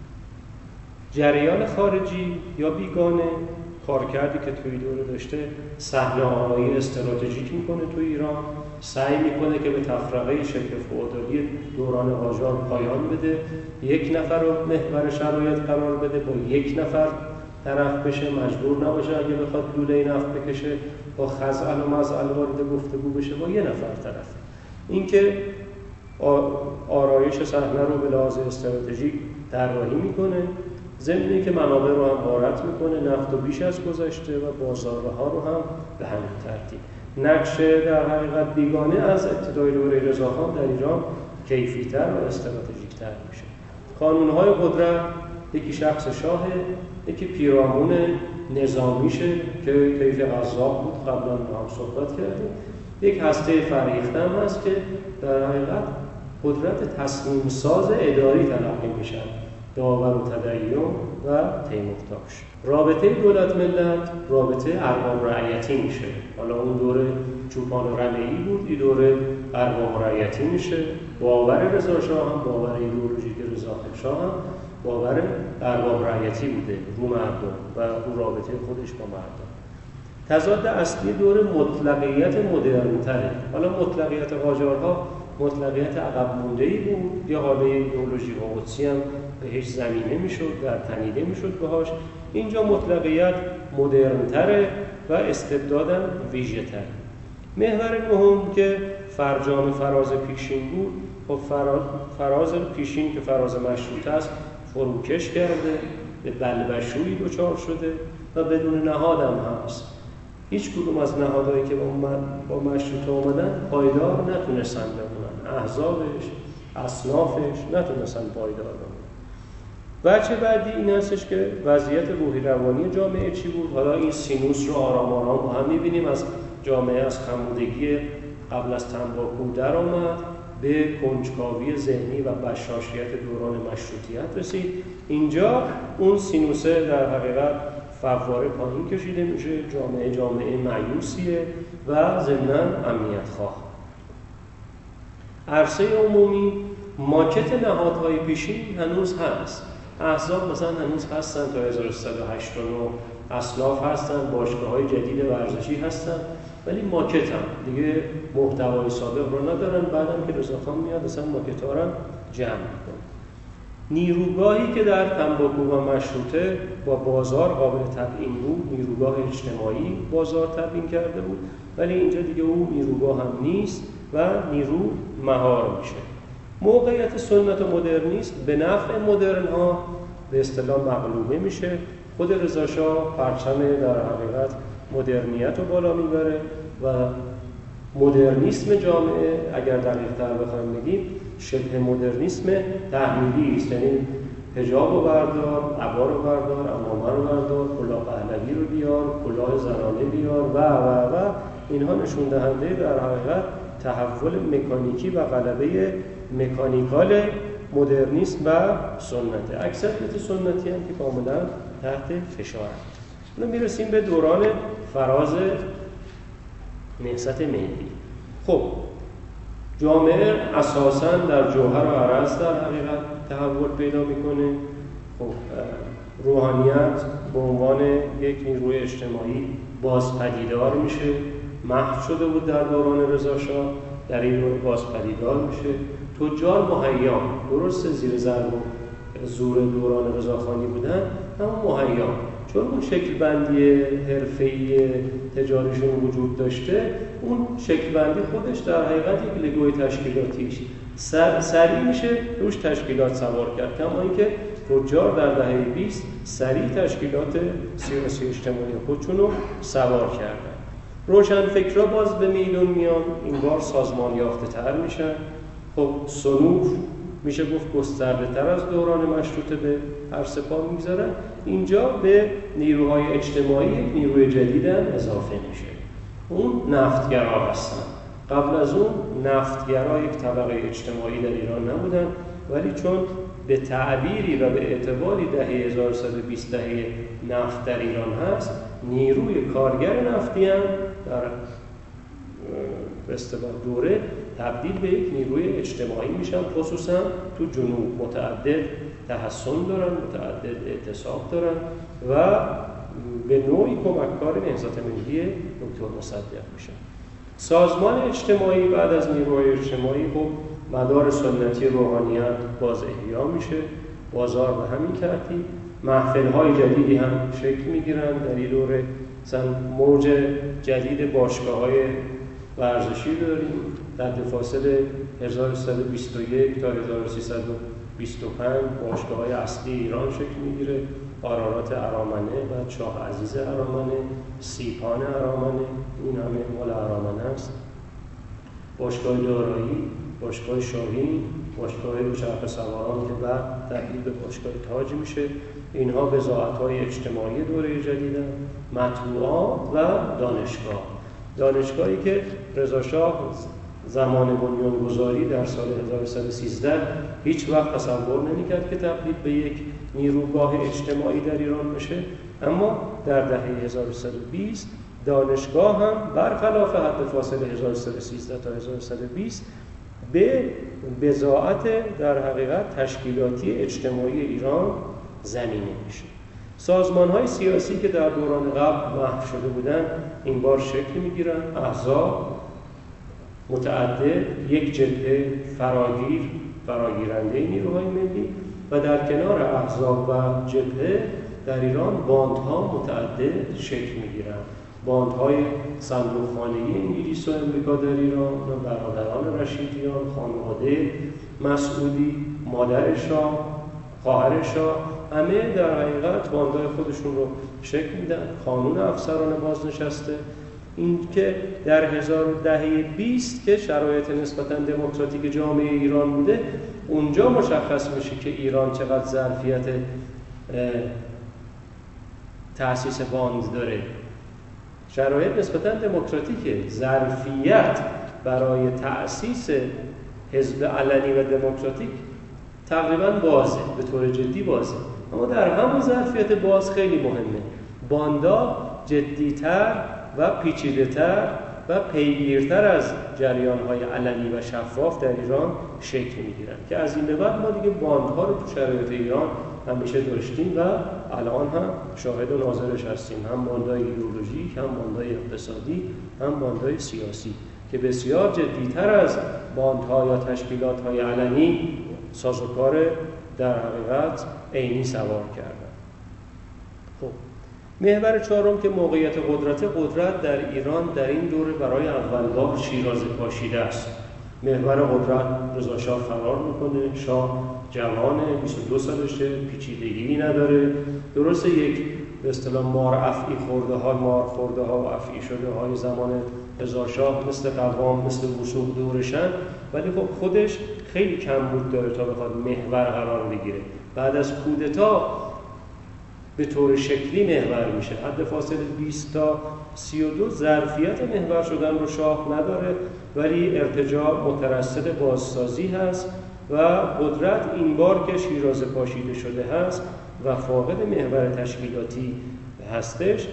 جریان خارجی یا بیگانه کارکردی که توی دوره داشته صحنه‌آرایی استراتژیک میکنه توی ایران، سعی میکنه که به تفرقه شکل فئودالی دوران قاجار پایان بده، یک نفر رو محور شرایط قرار بده، با یک نفر طرف بشه، مجبور نباشه اگه بخواد لوله نفت بکشه با خزعل و مزعل وارد گفتگو بشه، با یه نفر طرف. این که آرایش صحنه رو به لحاظ استراتژیک طراحی میکنه، ضمن که منابع رو هم غارت میکنه، نفت و بیش از گذشته و بازارها رو هم به همین ترتیب. نقش در حقیقت بیگانه از ابتدای دوره رضاخان در ایران کیفی‌تر و استراتژیک‌تر میشه. قانون‌های قدرت، یکی شخص شاهه، یکی پیرامون نظامیشه که کیف غذاب بود، قبلا هم صحبت کردیم. یک هسته فرهیخته هم هست که در حقیقت قدرت تصمیم ساز اداری تلقی میشن، داور و تدین و تیمورتاش. رابطه دولت ملت رابطه ارباب رعیتی میشه. حالا اون دوره چوپان و رمه‌ای بود، این دوره ارباب رعیتی میشه. باور رضا شاه هم، باور ایدئولوژیک رضا شاه هم باور ارباب رعیتی بوده رو مردم و رو رابطه خودش با مردم. تضاد اصلی دوره مطلقیت مدرن‌تره. حالا مطلقیت قاجارها مطلقیت عقب مونده‌ای بود، یا حالا ایدئولوژی و قدسی هم به هیچ زمینه میشد در تنیده میشد باهاش. اینجا مطلقیت مدرن‌تره و استبدادم ویژه‌تر. محور نهم که فرجام فراز پیشین بود، خب فراز پیشین که فراز مشروطه است فروکش کرده، به بلبشویی دچار شده و بدون نهادم هست. هیچ کدوم از نهادهایی که با مشروطه اومدن پایدار نتونستن بمونن. احزابش، اصنافش نتونستن پایدار بمونن. وجه بعدی این هستش که وضعیت روحی روانی جامعه چی بود. حالا این سینوس رو آرام آرام با هم می‌بینیم. از جامعه از خمودگی قبل از تنباکو در آمد، به کنجکاوی ذهنی و بشاشیت دوران مشروطیت رسید. اینجا اون سینوسه در حقیقت فواره پایین کشیده میشه. جامعه مایوسیه و ضمناً امنیت خواه. عرصه عمومی ماکت نهادهای پیشین هنوز هست. احزاب مثلا هنوز هستن تا 1389، اصلاف هستن، باشگاه‌های جدید ورزشی هستن، ولی ماکت هم دیگه محتوای سابق رو ندارن. بعدم که رضاخان میاد اصلا ماکت‌ها رو جمع میکنه. نیروگاهی که در تنباکو و مشروطه با بازار قابل تبیین بود، نیروگاه اجتماعی بازار تبیین کرده بود، ولی اینجا دیگه اون نیروگاه هم نیست و نیرو مهار میشه. موقعیت سنت و مدرنیسم به نفع مدرن ها به اصطلاح مغلوبه میشه. خود رضا شاه پرچم در حقیقت مدرنیت رو بالا میبره و مدرنیسم جامعه اگر دقیق‌تر بخوایم بگیم شبه مدرنیسم تحمیلی است. یعنی حجاب رو بردار، عبا رو بردار، عمامه رو بردار، کلاه پهلوی رو بیار، کلاه زنانه بیار و اینها نشون دهنده در حقیقت تحول مکانیکی و غلبه مکانیکال مدرنیسم و سنت. اکثریت سنتی هم که کاملا تحت فشارند. حالا میرسیم به دوران فراز نهضت ملی. خب جامعه اساساً در جوهر و عرض در حقیقت تحول پیدا میکنه. خب روحانیت به عنوان یک نیروی اجتماعی بازپدیدار میشه. محو شده بود در دوران رضا شاه، در این دوره بازپدیدار میشه. تجار مهیام، درست زیر ضرب و زور دوران رضاخانی بودن، اما مهیام، چون اون شکل بندی حرفه‌ای تجاریشون وجود داشته، اون شکل بندی خودش در حقیقت یک لگوی تشکیلاتیش سریع میشه روش تشکیلات سوار کرد. کما اینکه تجار در دهه 20 سریع تشکیلات سیاسی اجتماعی خودشون رو سوار کردن. روشنفکرها باز به میدون میان، این بار سازمان یافته تر میشن. خب صنوف میشه گفت گسترده تر از دوران مشروطه به هر سپاه میگذارن. اینجا به نیروهای اجتماعی نیروی جدید هم اضافه میشه، اون نفتگرا هستن. قبل از اون نفتگرا یک طبقه اجتماعی در ایران نبودن، ولی چون به تعبیری و به اعتباری دهه 1120 دهه نفت در ایران هست، نیروی کارگر نفتی هم در به اصطلاح دوره تبدیل به یک نیروی اجتماعی میشن، خصوصا تو جنوب متعدد تحصن دارن، متعدد اعتصاب دارن و به نوعی کمککار نهضت ملی دکتر مصدق میشن. سازمان اجتماعی بعد از نیروهای اجتماعی خب مدار سنتی روحانیت باز احیا میشه، بازار به همین ترتیب، محفل‌های جدیدی هم شکل میگیرن در این دوره. مثلا موج جدید باشگاه‌های ورزشی داریم در فاصله 1321 تا 1325 باشگاه‌های اصلی ایران شکل میگیره، آرارات ارامنه و شاه عزیز ارامنه، سیپان ارامنه، این همه مال ارامنه است، باشگاه دارایی، باشگاه شاهین، باشگاه دوچرخه سواران که بعد تبدیل به باشگاه تاج میشه. اینها بضاعت‌های اجتماعی دوره جدیدن. مطبوعات و دانشگاهی که رضا شاه زمان بنیانگذاری در سال 1113 هیچ وقت تصور نمی‌کرد که تبدیل به یک نیروگاه اجتماعی در ایران بشه، اما در دهه 1120 دانشگاه هم برخلاف حد فاصله 1113 تا 1120 به بضاعت در حقیقت تشکیلاتی اجتماعی ایران زمینه میشه. سازمان‌های سیاسی که در دوران قبل محو شده بودند این بار شکل میگیرن، احزاب متعدد، یک جبهه فراگیرنده نیروهای ملی و در کنار احزاب و جبهه در ایران باندها متعدد شکل میگیرن. باندهای صندوقخانه‌ای انگلیس و امریکا در ایران و برادران رشیدیان، خانواده مسعودی، مادر شاه، خواهر شاه، همه در حقیقت باندهای خودشون رو شکل میدن. قانون افسران بازنشسته، این که در دهه 20 که شرایط نسبتاً دموکراتیک جامعه ایران بوده، اونجا مشخص میشه که ایران چقدر ظرفیت تأسیس باند داره. شرایط نسبتاً دموکراتیکه، ظرفیت برای تأسیس حزب علنی و دموکراتیک تقریباً بازه، به طور جدی بازه، اما در همون ظرفیت باز خیلی مهمه. باندا جدی‌تر و پیچیده‌تر و پیگیرتر از جریان‌های علنی و شفاف در ایران شکل می‌گیرن که از این به بعد ما دیگه باندها رو تو شرایط ایران همیشه داشتیم و الان هم شاهد و ناظرش هستیم، هم باندهای ایدئولوژیک، هم باندهای اقتصادی، هم باندهای سیاسی که بسیار جدی‌تر از باندها یا تشکیلات‌های علنی سازوکار در حقیقت عینی سوار کردن. خب محور چهارم که موقعیت قدرت در ایران در این دوره برای اول بار شیرازه پاشیده است. محور قدرت رضا شاه فرار میکنه، شاه جوانه، 22 سالشه، پیچیدگی نداره، درسته یک به اصطلاح مار خورده ها و افعی شده های زمان رضا شاه مثل قوام، مثل وثوق دورشن، ولی خب خودش خیلی کمبود داره تا بخواد محور قرار بگیره. بعد از کودتا به طور شکلی محور میشه، حد فاصله 20 تا 32 ظرفیت محور شدن رو شاه نداره، ولی ارتجاع مترصد بازسازی هست و قدرت این بار که شیرازه پاشیده شده هست و فاقد محور تشکیلاتی هستش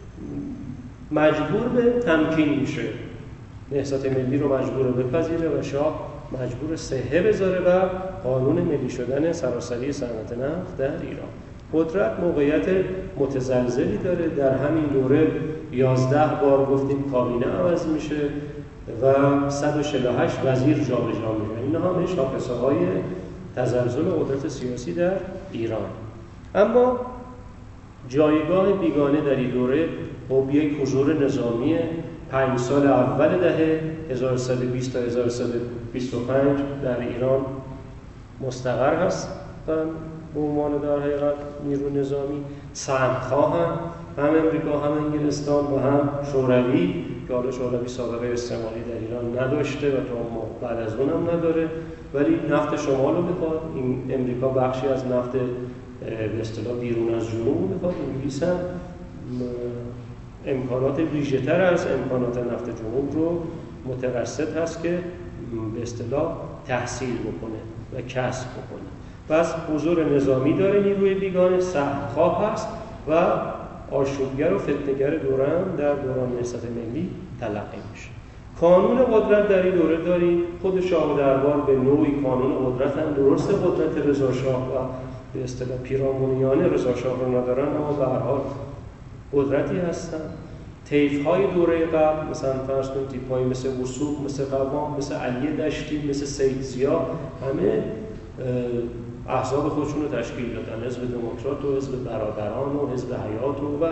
مجبور به تمکین میشه. نهضت ملی رو مجبور بپذیره و شاه مجبور صحه بذاره و قانون ملی شدن سراسری صنعت نفت در ایران. قدرت موقعیت متزلزلی داره، در همین دوره 11 بار گفتیم کابینه عوض میشه و 148 وزیر جابجا میشه. اینا همه شاخصه‌های تزلزل قدرت سیاسی در ایران. اما جایگاه بیگانه در این دوره با یک حضور نظامی 5 سال اول دهه 1120 تا 1125 در ایران مستقر هست به عنوان در حقیقت نیرو نظامی. سهم‌خواه هم امریکا، هم انگلستان و هم شوروی که حالا شوروی سابقه استعماری در ایران نداشته و تا بعد از اون هم نداره ولی نفت شمال رو میخواد. این امریکا بخشی از نفت به اصطلاح بیرون از جنوب میخواد. انگلیس هم امکانات ویژه‌تر از امکانات نفت جنوب رو مترصد هست که به اصطلاح تحصیل بکنه و کسب بکنه. پس حضور نظامی داره، نیروی بیگانه سخت‌خواه هست و آشوبگر و فتنه‌گر دوران در دوران نهضت ملی تلقی میشه. کانون قدرت در این دوره داریم. خود شاه دربار به نوعی کانون قدرت هم، درست قدرت رضا شاه و به اصطلاح پیرامونیان رضا شاه رو ندارن، اما به هر حال قدرتی هستن. طیف‌های دوره قبل مثلا فرض کنید تیپ‌هایی مثل وثوق، مثل قوام، مثل علی دشتی، مثل سید ضیا، همه احزاب خودشون رو تشکیل دادن، حزب دموکرات و حزب برادران و حزب حیات و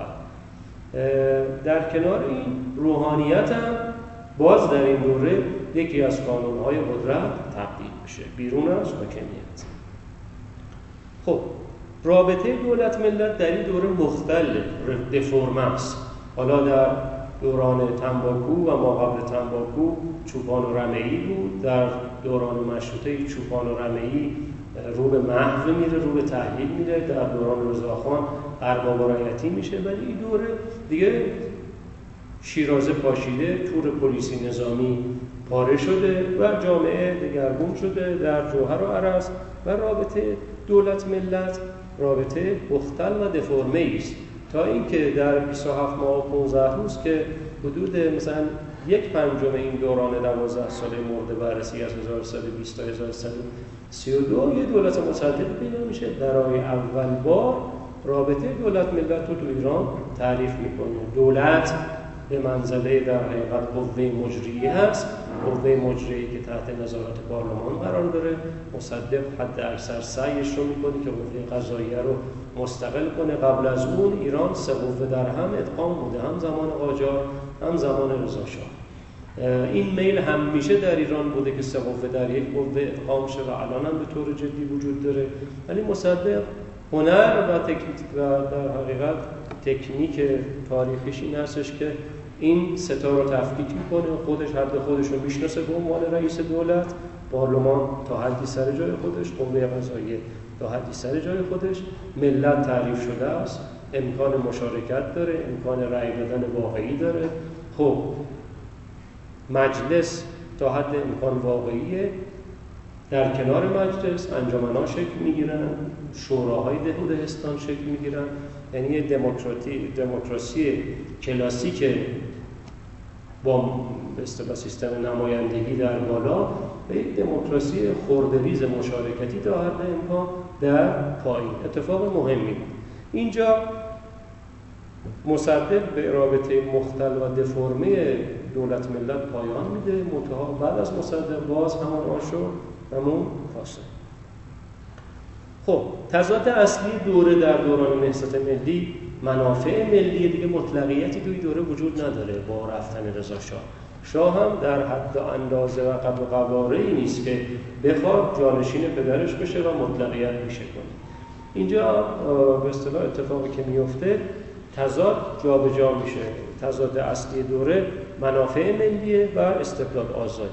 در کنار این روحانیت هم باز در این دوره یکی از کانون‌های قدرت تبدیل میشه بیرون از حاکمیت. خب رابطه دولت ملت در این دوره مختل دفرم است. حالا در دوران تنباکو و ما قبل تنباکو چوپان و رمه‌ای بود، در دوران مشروطه چوپان و رمه‌ای رو به محو میره، رو به تحلیل میره، در دوران رضاخان ارباب و رعیتی میشه. ولی این دوره دیگه شیرازه پاشیده، تور پلیسی نظامی پاره شده و جامعه دگرگون شده در جوهر و عرض و رابطه دولت ملت رابطه مختل و دفرمه است، تا اینکه در 27 ماه و 15 روز که حدود مثلا 1/5 این دوران 12 ساله مورد بررسی از 1120 تا 1132 یه دولت مصدق پیدا میشه. برای اول بار رابطه دولت ملت رو تو ایران تعریف میکنه. دولت به منزله در حقیقت قوه مجریه هست، قوه مجریه که تحت نظارت پارلمان قرار داره. مصدق حد اکثر سعیش رو میکنه که قوه قضاییه رو مستقل کنه. قبل از اون ایران 3 قوه در هم ادغام بوده، هم زمان قاجار هم زمان رضا شاه. این میل همیشه در ایران بوده که 3 قوه در یک قوه ادغام شه و الان هم به طور جدی وجود داره. ولی مصدق هنر و تکنیک و در حقیقت تکنیک تاریخیش این هستش که این ستا رو تفکیک میکنه، خودش حد خودش رو میشناسه به عنوان رئیس دولت، پارلمان تا حدی سر جای خودش، قوه قضاییه تا حدی سر جای خودش، ملت تعریف شده است، امکان مشارکت داره، امکان رأی دادن واقعی داره. خب مجلس تا حد امکان واقعیه، در کنار مجلس انجمن‌ها شکل میگیرن، شوراهای دهستان شکل میگیرن. یعنی دموکراسی کلاسیک با به اصطلاح سیستم نمایندگی در بالا و یک دموکراسی خردریز مشارکتی تا حد امکان در پایین. اتفاق مهمی بود. اینجا مصدق به رابطه مختل و دفرمه دولت ملت پایان میده. منتها بعد از مصدق باز همان آشو همون فاصله. خب تضاد اصلی دوره در دوران نهضت ملی منافع ملی دیگه مطلقیتی توی دوره وجود نداره. با رفتن رضا شاه هم در حد و اندازه و قدر و قواره‌ای نیست که بخواد جانشین پدرش بشه و مطلقیت پیشه کنه. اینجا به اصطلاح اتفاقی که میفته تضاد جابجا میشه. تضاد اصلی دوره منافع ملیه و استقلال آزادی.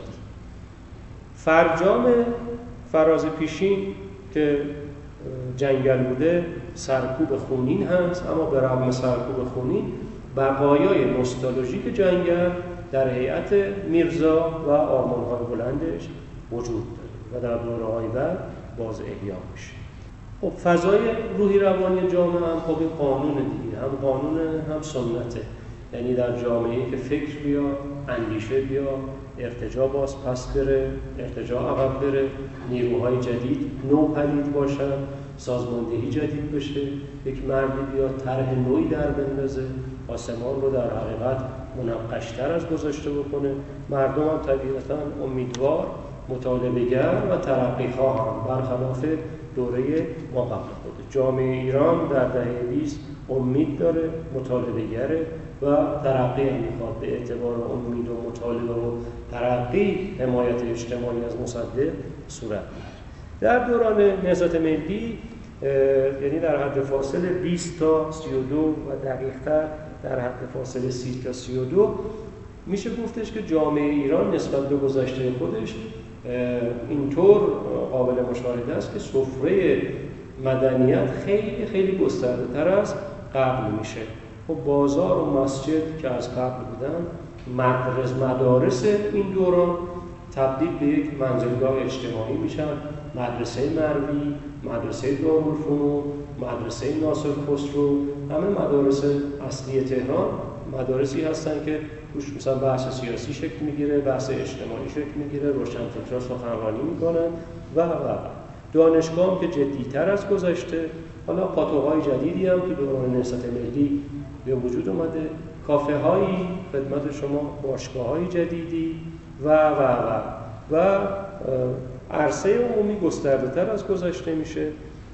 فرجام فراز پیشین که جنگل بوده سرکوب خونین هست، اما به رغم سرکوب خونین بقایای نوستالژیک جنگل در هیئت میرزا و آرمان‌های بلندش وجود داره و در دوره‌های بعد باز احیا میشه. خب فضای روحی روانی جامعه هم خب این قانون دیگه، هم قانون هم سنته. یعنی در جامعه‌ای که فکر بیاد، اندیشه بیاد، ارتجاع باز پس بره، ارتجاع عقب بره، نیروهای جدید نو پدید باشن، سازماندهی جدید بشه، یک مردی بیاد طرح نوعی در بندازه، آسمان رو در حقیقت منقش‌تر از گذاشته بکنه. مردم هم طبیعتاً امیدوار، مطالبه‌گر و ترقی‌خواه هم، برخلاف دوره ما قبل خود. جامعه ایران در دهه 20 امید داره، مطالبه‌گره و ترقی هم میخواد. به اعتبار امید و مطالبه و ترقی حمایت اجتماعی از مصدق صورت میگیره. در دوران نهضت ملی یعنی در حد فاصله 20 تا 32 و دقیق‌تر در حد فاصله 30 تا 32 میشه گفتش که جامعه ایران نسبت به گذشته خودش اینطور قابل مشاهده است که سفره مدنیت خیلی خیلی گسترده تر از قبل میشه. خب بازار و مسجد که از قبل بودن، مدارس این دوران تبدیل به یک منزلگاه اجتماعی میشن. مدرسه مروی، مدرسه دارالفنون، مدرسه ناصر خسرو، همه مدارس اصلی تهران مدارسی هستن که توش مثلا بحث سیاسی شکل میگیره، بحث اجتماعی شکل میگیره، روشنفکران سخنرانی میکنن و دانشگاه هم که جدی‌تر از گذشته، حالا پاتوق‌های جدیدی هم که دوران نهضت ملی به وجود اومده، کافه هایی خدمت شما، باشگاه‌های جدیدی و عرصه عمومی گسترده‌تر از گذشته میشه.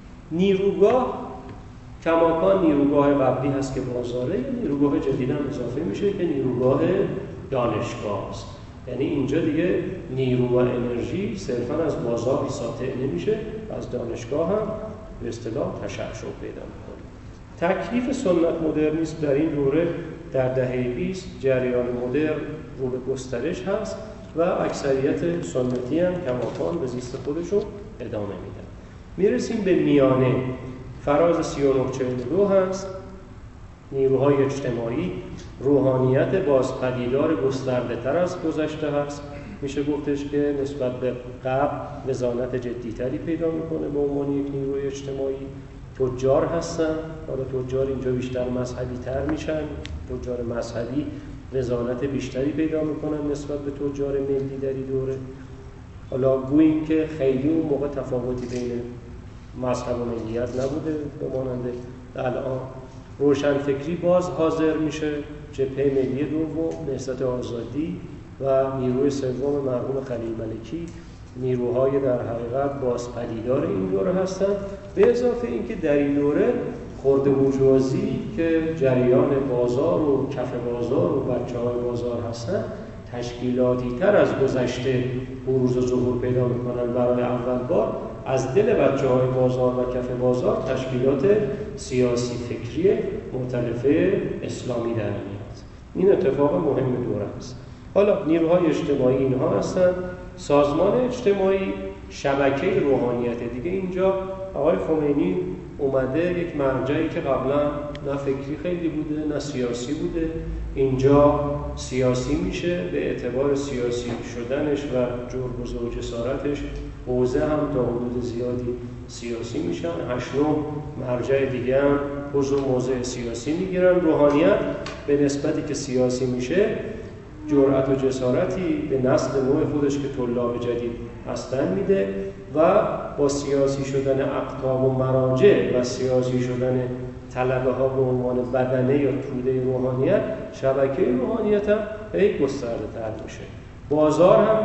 نیروگاه کماکان نیروگاه قبلی هست که بازاره، نیروگاه جدید هم اضافه میشه که نیروگاه دانشگاه است. یعنی اینجا دیگه نیرو و انرژی صرفاً از بازار ساطع نمیشه، از دانشگاه هم به اصطلاح تشعشع پیدا میکنه. تکلیف سنت مدرنیسم در این دوره در دهه 20 جریان مدرن رو به گسترش هست و اکثریت سنتی هم کماکان به زیست خودشون ادامه میدن. میرسیم به میانه، فراز 3942 هست. نیروهای اجتماعی، روحانیت بازپدیدار گسترده تر از گذشته هست. میشه گفتش که نسبت به قبل وزانت جدیتری پیدا میکنه به عنوان یک نیروی اجتماعی. تجار هستن، حالا تجار اینجا بیشتر مذهبی تر میشن، تجار مذهبی وزانت بیشتری پیدا میکنن نسبت به تجار ملی در این دوره. حالا گوییم که خیلی اون موقع تفاوتی بین مذهب و ملیت نبوده به مانند الان. روشنفکری باز حاضر میشه، جبهه ملی دوم، نهضت آزادی و نیروی سوم مرحوم خلیل ملکی نیروهای در حقیقت بازپدیدار این دوره هستند. به اضافه اینکه در این دوره خرده بورژوازی که جریان بازار و کف بازار و بچه‌های بازار هستند تشکیلاتی تر از گذشته بروز و ظهور پیدا میکنن. برای اول بار از دل بچه‌های بازار و کف بازار تشکیلات سیاسی فکری مؤتلفه اسلامی در میاد. این اتفاق مهم دوره است. حالا نیروهای اجتماعی اینها هستند. سازمان اجتماعی شبکه روحانیت دیگه. اینجا آقای خمینی اومده یک مرجعی که قبلا نه فکری خیلی بوده نه سیاسی بوده، اینجا سیاسی میشه. به اعتبار سیاسی شدنش و جرأت و جسارتش حوزه هم تا حدود زیادی سیاسی میشن. 8-9 مرجع دیگه هم حضور موضع سیاسی میگیرن. روحانیت به نسبتی که سیاسی میشه جرأت و جسارتی به نسل نوع خودش که طلاب جدید هستن میده و با سیاسی شدن اقطاب و مراجع و سیاسی شدن طلبه ها به عنوان بدنه یا توده روحانیت، شبکه روحانیت هم یک گسترده تر میشه. بازار هم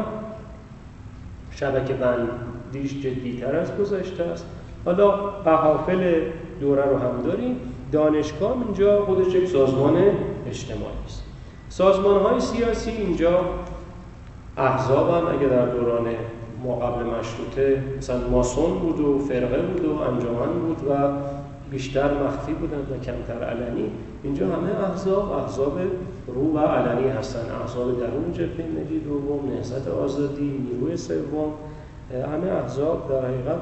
شبکه بندیش جدیتر از گذشته است. حالا قحافل دوره رو هم داریم. دانشگاه اینجا خودش یک سازمان اجتماعی است. سازمان‌های سیاسی اینجا احزاب هم اگه در دوران ما قبل مشروطه مثلا ماسون بود و فرقه بود و انجمن بود و بیشتر مخفی بودن و کمتر علنی، اینجا همه احزاب رو و علنی هستن. احزاب درون جبهه ملی دوم، نهضت آزادی، نیروی سوم، همه احزاب در حقیقت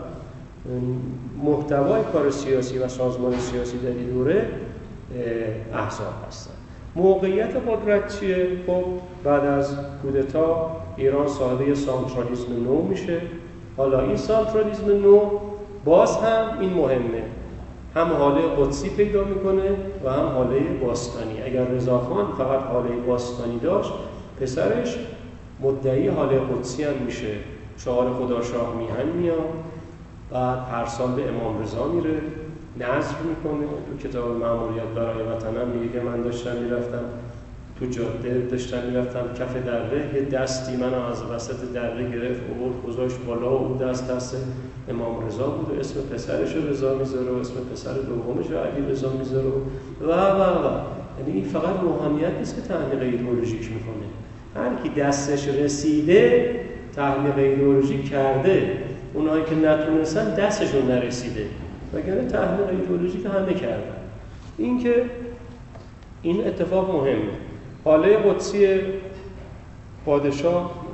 محتوای کار سیاسی و سازمان سیاسی در این دوره احزاب هستن. موقعیت قدرت چیه؟ خب بعد از کودتا ایران صاحب سانترالیسم نو میشه. حالا این سانترالیسم نو باز هم این مهمه، هم حاله قدسی پیدا میکنه و هم حاله باستانی. اگر رضاخان فقط حاله باستانی داشت، پسرش مدعی حاله قدسی هم میشه. شعار خداشاه میهن میاد، بعد هر سال به امام رضا میره نظر میکنه. تو کتاب مأموریت برای وطنم میگه من داشتم میرفتم تو جاده، داشتم میرفتم کف دره، یه دستی منو از وسط دره گرفت آورد گذاشت بالا و اون دست امام رضا بود و اسم پسرش رو رضا میذاره و اسم پسر دومش رو علی رضا میذاره و یعنی این فقط روحانیت نیست که تحلیق ایدئولوژیک میکنه. هر کی دستش رسیده تحلیق ایدئولوژیک کرده، اونایی که نتونستن دستشون نرسیده، وگرنه تحلیل ایدئولوژیک همه کردن. این که این اتفاق مهمه. حاله قدسی پادشاه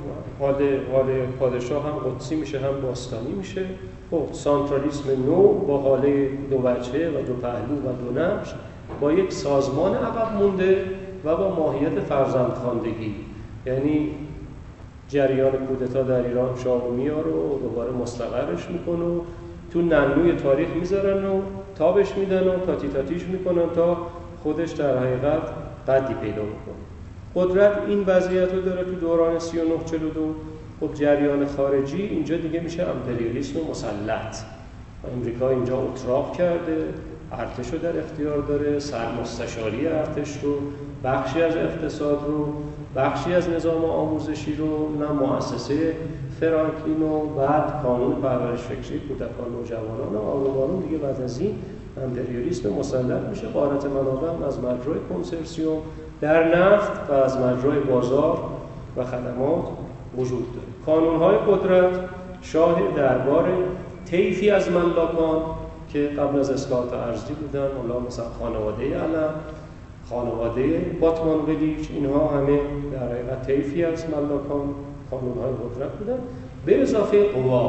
حال پادشاه هم قدسی میشه هم باستانی میشه. خب سانترالیسم نو با حاله دو وجهه و دو پهلو و دو نقش با یک سازمان عقب مونده و با ماهیت فرزندخواندگی، یعنی جریان کودتا در ایران شاه میاره و دوباره مستقرش میکنه و تو ننوی تاریخ میذارن و تابش میدن و تاتی تاتیش میکنن تا خودش در حقیقت قدی پیدا میکنه. قدرت این وضعیت رو داره تو دوران 39-42. خب جریان خارجی اینجا دیگه میشه امپریالیسم مسلط. امریکا اینجا اتراق کرده، ارتش رو در اختیار داره، سرمستشاری ارتش رو، بخشی از اقتصاد رو، بخشی از نظام آموزشی رو، نه مؤسسه فرانکلین و بعد قانون پرورش فکری کودکان و جوانان و آروم دیگه بعد از این امپریالیسم مسلط میشه. غارت منابع از مجرای کنسرسیوم در نفت و از مجرای بازار و خدمات وجود داره. کانون‌های قدرت شاه دربار طیفی از ملاکان که قبل از اصلاحات ارضی بودن، حالا مثلا خانواده علم، خانواده باتمان ولیچ، اینها همه در حقیقت طیفی از ملاکان کانون‌های قدرت بودن، به اضافه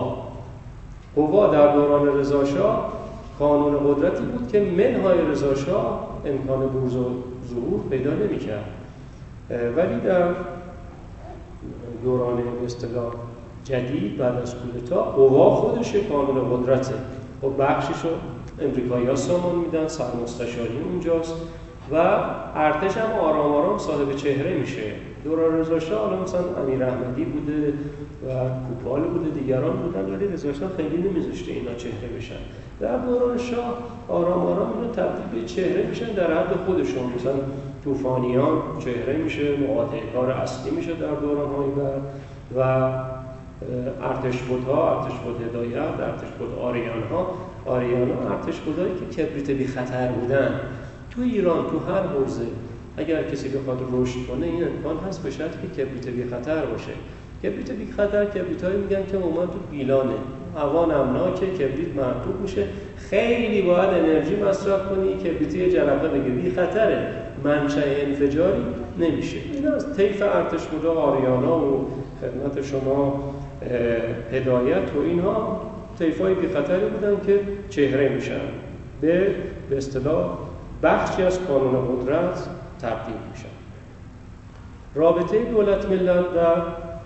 قوا در دوران رضاشاه قانون قدرتی بود که منهای رضاشاه امکان بروز و ظهور پیدا نمی‌کرد، ولی در دوران به اصطلاح جدید بعد از کودتا قوا خودش قانون قدرته. و بخشیشو امریکایی‌ها سامان میدن، سرمستشاری اونجاست و ارتش هم آرام آرام صاحب چهره میشه. دوران رضاشاه حالا مثلا امیر احمدی بوده و کوپال بوده، دیگران بودن، ولی رضاشاه خیلی نمیذاشته اینا چهره بشن. در دوران شاه آرام آرام اینا تبدیل به چهره میشن در حد خودشون. مثلا طوفانیان چهره میشه، مقاطع کار اصلی میشه در دوران‌های بعد و ارتشبدها، ارتشبد هدایت، ارتشبد آریانا ارتشبدهایی که کبریت بی خطر بودن. تو ایران تو هر حوزه اگر کسی بخواد رشد کنه این امکان هست به شرطی که کبریت بی خطر باشه. کبریت بی خطر کبریتایی میگن که عموما تو گیلانه، هوا نمناکه، کبریت مرطوب میشه، خیلی باید انرژی مصرف کنی، کبریت یه جرقه بگه بی خطره، منشأ انفجاری نمیشه. این از طیف ارتشبدها آریانا و خدمت شما هدایت و اینها طیفای بی خطری بودن که چهره میشن، به اصطلاح بخشی از قانون قدرت تبدیل میشن. رابطه دولت ملت در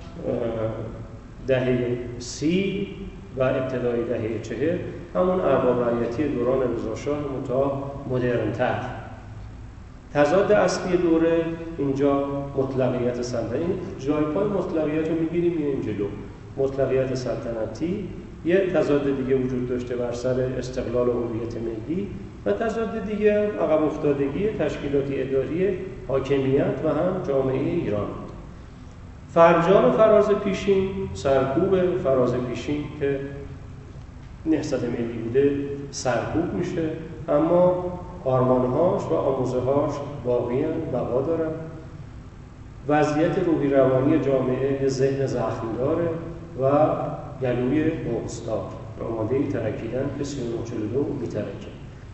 دهه 30 و ابتدای دهه 40 همون ارباب رعیتی دوران رضاشاه متا مدرن‌تر. تضاد اصلی دوره اینجا مطلقیت سلطنتی، جای پای مطلقیت رو میگیریم میایم جلو. مطلقیت سلطنتی یه تضاد دیگه وجود داشته بر سر استقلال و هویت ملی و تضاد دیگه عقب افتادگی تشکیلاتی اداری حاکمیت و هم جامعه ایران. فرجام و فراز پیشین، سرکوب فراز پیشین که نهضت ملی بوده سرکوب میشه، اما آرمانهاش و آموزهاش باقی‌اند، بقا دارن. وضعیت روحی روانی جامعه ذهن زخمی داره و گلوی نقصدار، آماده ترکیدن به 39-42 میترکه.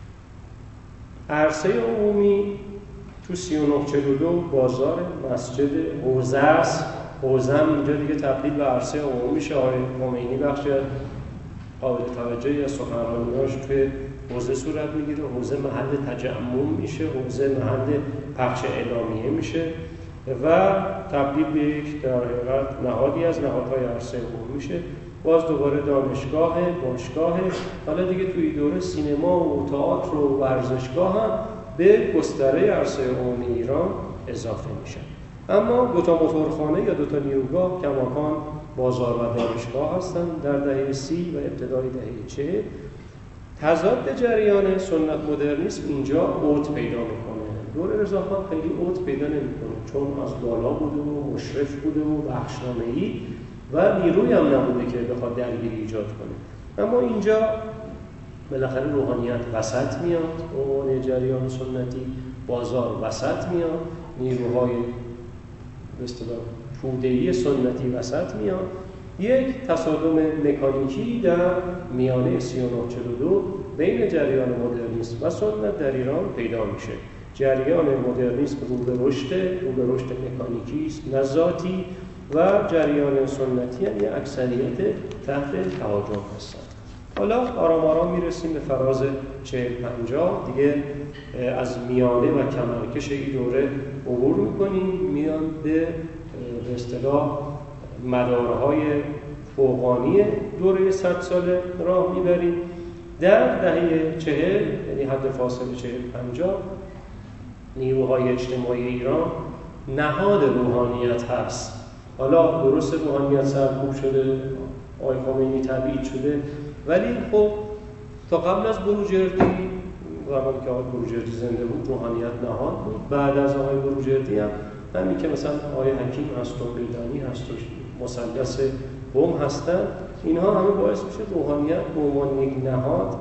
عرصه عمومی تو 39-42 بازار، مسجد، حوزه است. حوزه هم اینجا دیگه تبدیل به عرصه عمومی میشه. آقای خمینی بخشی قابل توجهی از سخنرانی‌هاش توی حوزه صورت میگیره. حوزه محل تجمع میشه، حوزه محل پخش اعلامیه میشه و تبدیل به یک در حقیقت نهادی از نهادهای عرصه عمومی میشه. باز دوباره دانشگاه، باشگاه، حالا دیگه توی دوره سینما و تئاتر و ورزشگاه هم به گستره عرصه عمومی ایران اضافه میشن. اما دوتا موتورخانه یا دوتا نیروگاه کماکان بازار و دانشگاه هستن در دهه 30 و ابتدای دهه 40. تضاد جریان سنت مدرنیسم اینجا اوت پیدا میکنه. دور رضاخان خیلی اوت پیدا نمیکنه چون از بالا بوده و مشرف بوده و بخشنامه‌ای و نیروی هم نبوده که بخواد درگیری ایجاد کنه. اما اینجا بالاخره روحانیت وسط میاد و جریان سنتی، بازار وسط میاد، نیروهای به اصطلاح توده‌ای سنتی وسط میاد. یک تصادم مکانیکی در میانه 39-42 بین جریان مدرنیسم و سنت در ایران پیدا میشه. جریان مدرنیسم رو به رشد مکانیکی است، نه ذاتی، و جریان سنتی هم یه اکثریت تحت تهاجم هستن. حالا آرام آرام میرسیم به فراز 40-50 دیگه از میانه و کمرکش این دوره عبور میکنیم، میان به اصطلاح مدارهای فوقانی دوره 100 ساله راه میبریم. در دهه 40 یعنی حد فاصله 40-50 نیروهای اجتماعی ایران نهاد روحانیت هست. حالا درست روحانیت سرکوب شده، آقای خمینی تبعید شده، ولی خب تا قبل از بروجردی، زمانی که آقای بروجردی زنده بود روحانیت نهاد بود. بعد از آقای بروجردی هم همین که مثلا آقای حکیم هست و میدانی هست و مثلث بم هستن، اینها همه باعث میشه روحانیت به عنوان یک نهاد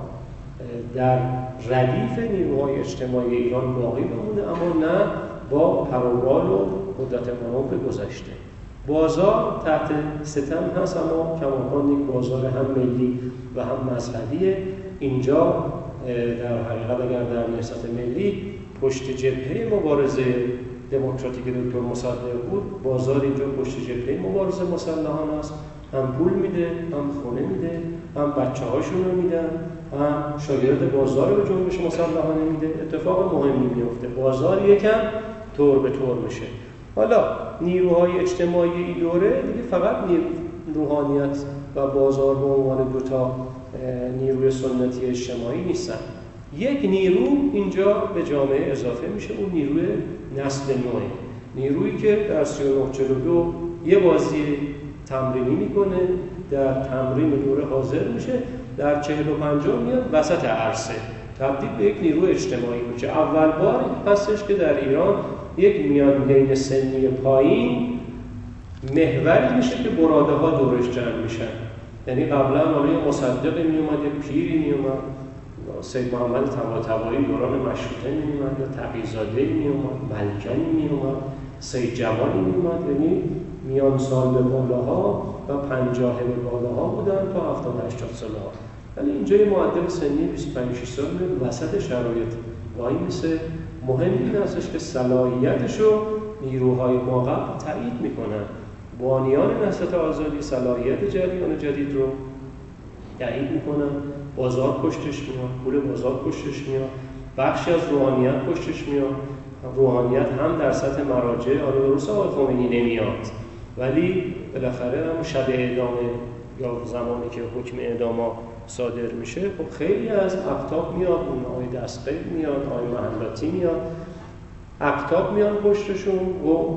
در ردیف نیروهای اجتماعی ایران باقی بمونه، اما نه با پروبال و قدرت منوب گذشته. بازار تحت ستم هست، اما کماکان یک بازار هم ملی و هم مذهبیه. اینجا در حقیقت اگر در نهضت ملی پشت جبهه مبارزه دموکراتیک دکتر مصدق بود، بازار اینجا پشت جبهه مبارزه مسلحان است. هم پول میده، هم خونه میده، هم بچه هاشون رو میدن، هم شاگرد بازار رو به جنبش مسلحانه میده. اتفاق مهمی میفته، بازار یکم طور به طور میشه. حالا نیروهای اجتماعی این دوره دیگه فقط روحانیت و بازار به عنوان دوتا نیروی سنتی اجتماعی نیستن. یک نیرو اینجا به جامعه اضافه میشه، اون نیروی نسل نوعه، نیرویی که در 3942 یه بازی تمرینی میکنه، در تمرین دوره حاضر میشه، در 40 و 50 میاد وسط عرصه تبدیل به یک نیروی اجتماعی میشه. اول بار هستش که در ایران یک میانگین سنی پایین محوری میشه که براده ها دورش جمع میشن. یعنی قبلا حالا مصدق میومد، یک پیری میومد، سید محمد طباطبایی دوران مشروطه میومد، یا تقی‌زاده میومد، ملکنی میومد، سید جمالی میومد، یعنی میان سال به بالاها و 50 به بالاها بودن تا 70-80 سالها. ولی اینجا یه معدل سنی 25-6 سال میاد وسط شرایط وای میسه. مهم این هستش که صلاحیتشو نیروهای ماقبل تایید میکنن. بانیان نهضت آزادی صلاحیت جریان جدید رو تایید میکنن، بازار پشتش میاد، پول بازار پشتش میاد، بخشی از روحانیت پشتش میاد. روحانیت هم در سطح مراجع درست آقای خمینی نمیاد، ولی بالاخره هم شب اعدام یا زمانی که حکم اعدام صادر میشه، خب خیلی از اقطاب میاد، اون آقای دستقیب میاد، آقای محلاتی میاد، اقطاب میان پشتشون و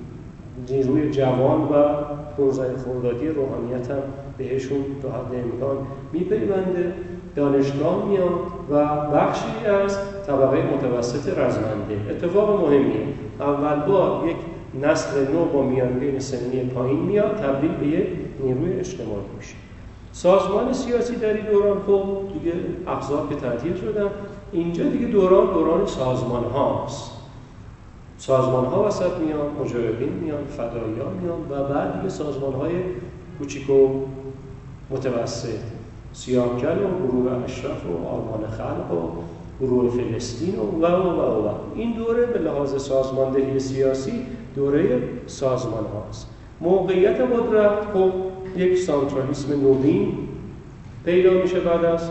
نیروی جوان و 15 خردادی روحانیت هم بهشون تا حد امکان میپیونده. دانشگاه میاد و بخشی از طبقه متوسط رزمنده. اتفاق مهمیه، اول بار یک نسل نو با میانگین سنی پایین میاد تبدیل به یک نیروی اجتماعی میشه. سازمان سیاسی در این دوران خب دیگه احزاب که تعطیل شدن، اینجا دیگه دوران سازمان هاست. سازمان ها وسط میان، مجاهدین میان، فداییان میان و بعد دیگه سازمان های کوچیک و متوسط، سیاهکل و گروه اشرف و آرمان خلق و گروه فلسطین و این دوره به لحاظ سازماندهی سیاسی دوره سازمان هاست. موقعیت قدرت خب یک سانترالیسم نوین پیدا میشه بعد از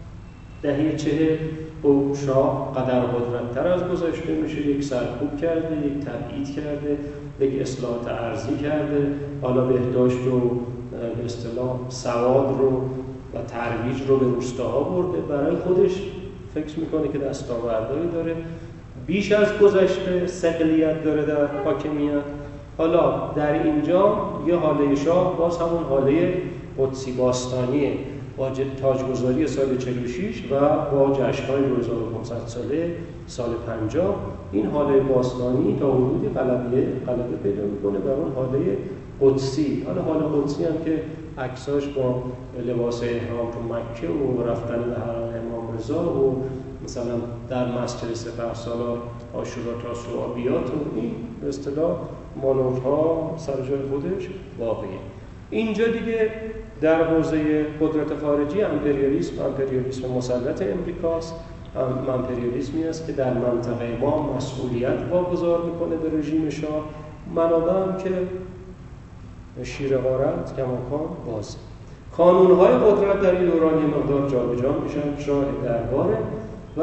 دهه 40. خب شاه قدر قدرت‌تر از گذشته میشه، یک سرکوب کرده، یک تبعید کرده، یک اصلاحات ارضی کرده، حالا بهداشت و به اصطلاح سواد رو و ترویج رو به روستاها برده. برای خودش فکر میکنه که دستاوردهایی داره، بیش از گذشته ثقلیت داره در حاکمیت. حالا در اینجا یه حاله شاه باز همون حاله قدسی باستانیه، با تاجگذاری سال 46 و با جشن‌های 2500 ساله سال 50 این حاله باستانی تا حدودی غلبه پیدا میکنه بر اون حاله قدسی. حالا قدسی هم که عکساش با لباس احرام تو مکه و رفتن به حرم امام رضا و مثلا در مسجد سپهسالار عاشورا تاسوعا بیات و این به اصطلاح مانورها سر جای خودش واقعیه. اینجا دیگه در حوزه قدرت خارجی امپریالیسم مسلط امریکاست، امپریالیسمی است که در منطقه ما مسئولیت واگذار میکنه به رژیم شاه. منابع هم که شیر غارت کماکان باز. کانون‌های قدرت در این دوران یه مقدار جابجا میشن، شاه درباره و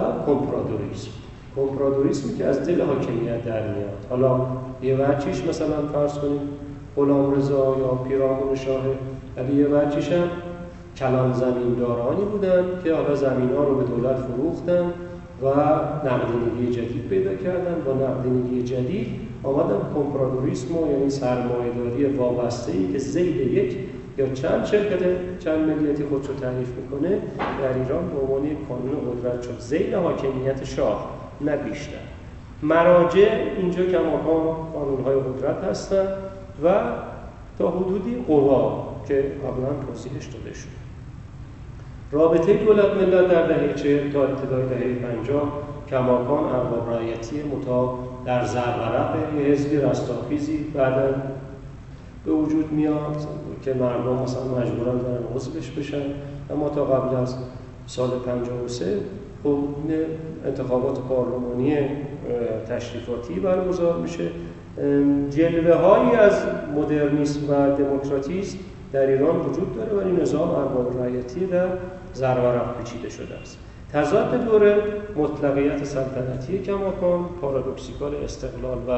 کمپرادوریسمی که از دل حاکمیت در میاد. حالا یه وجهش مثلا فرض کنیم غلامرضا یا پیرامون شاهه، ولی یه وجهش هم کلان زمیندارانی بودن که حالا زمین‌ها رو به دولت فروختن و نقدینگی جدید پیدا کردن. با نقدینگی جدید آمدن کمپرادوریسم، یعنی سرمایه‌داری وابسته‌ای که ذیل یک یا چند شرکت چند ملیتی خودشو تعریف میکنه در ایران به عنوان کانون قدرت شد، ذیل حاکمیت شاه نه بیشتر. مراجع اینجا کماکان قانون‌های قدرت هستن و تا حدودی قوا که قبلا توضیحش داده شد. رابطه دولت ملت در دهه 40 تا ابتدای دهه 50 کماکان ارباب رعیتی متا در زرورق حزبی رستاخیزی بعداً به وجود میاد که مردم مثلا مجبورن برن عضوش بشن. اما تا قبل از سال 53 خب انتخابات پارلمانی تشریفاتی برگزار میشه. جلوه هایی از مدرنیسم و دموکراتیسم در ایران وجود داره ولی نظام ارباب رعیتی در زرورق پیچیده شده است. تضاد دور مطلقیت سلطنتی کماکان، پارادوکسیکال استقلال و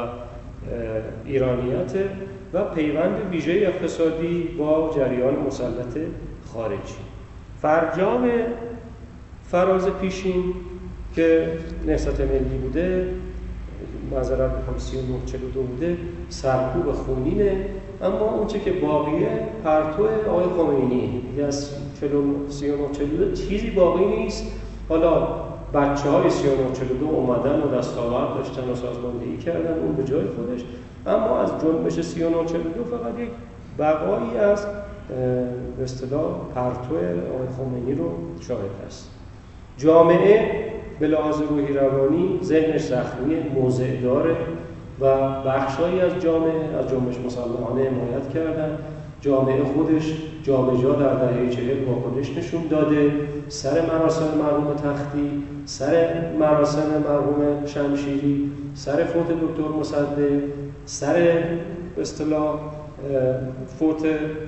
ایرانیت و پیوند ویژه اقتصادی با جریان مسلط خارجی. فرجام فراز پیشین که نهضت ملی بوده، معذرت میخوام 3942 بوده، سرکوب خونینه. اما اونچه که باقیه پرتو آقای خمینی از 3942 چیزی باقی نیست. حالا بچه‌های 3942 اومدن و دستاورد داشتن و سازماندهی کردن اون به جای خودش، اما از جنبش 3942 فقط یک بقایی از به اصطلاح پرتو آقای خمینی رو شاهد است. جامعه به لحاظ روحی روانی ذهنش زخمی، موضع داره و بخشایی از جامعه از جنبش مسلحانه حمایت کردن. جامعه خودش جابجا در دهه 40 واکنش نشون داده، سر مراسم مرحوم تختی، سر مراسم مرحوم شمشیری، سر فوت دکتر مصدق، سر به اصطلاح فوت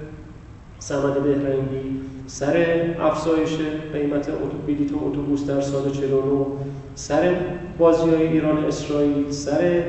صمد بهرنگی، سر افزایش قیمت بلیط اتوبوس در سال 49، سر بازی‌های ایران اسرائیل، سر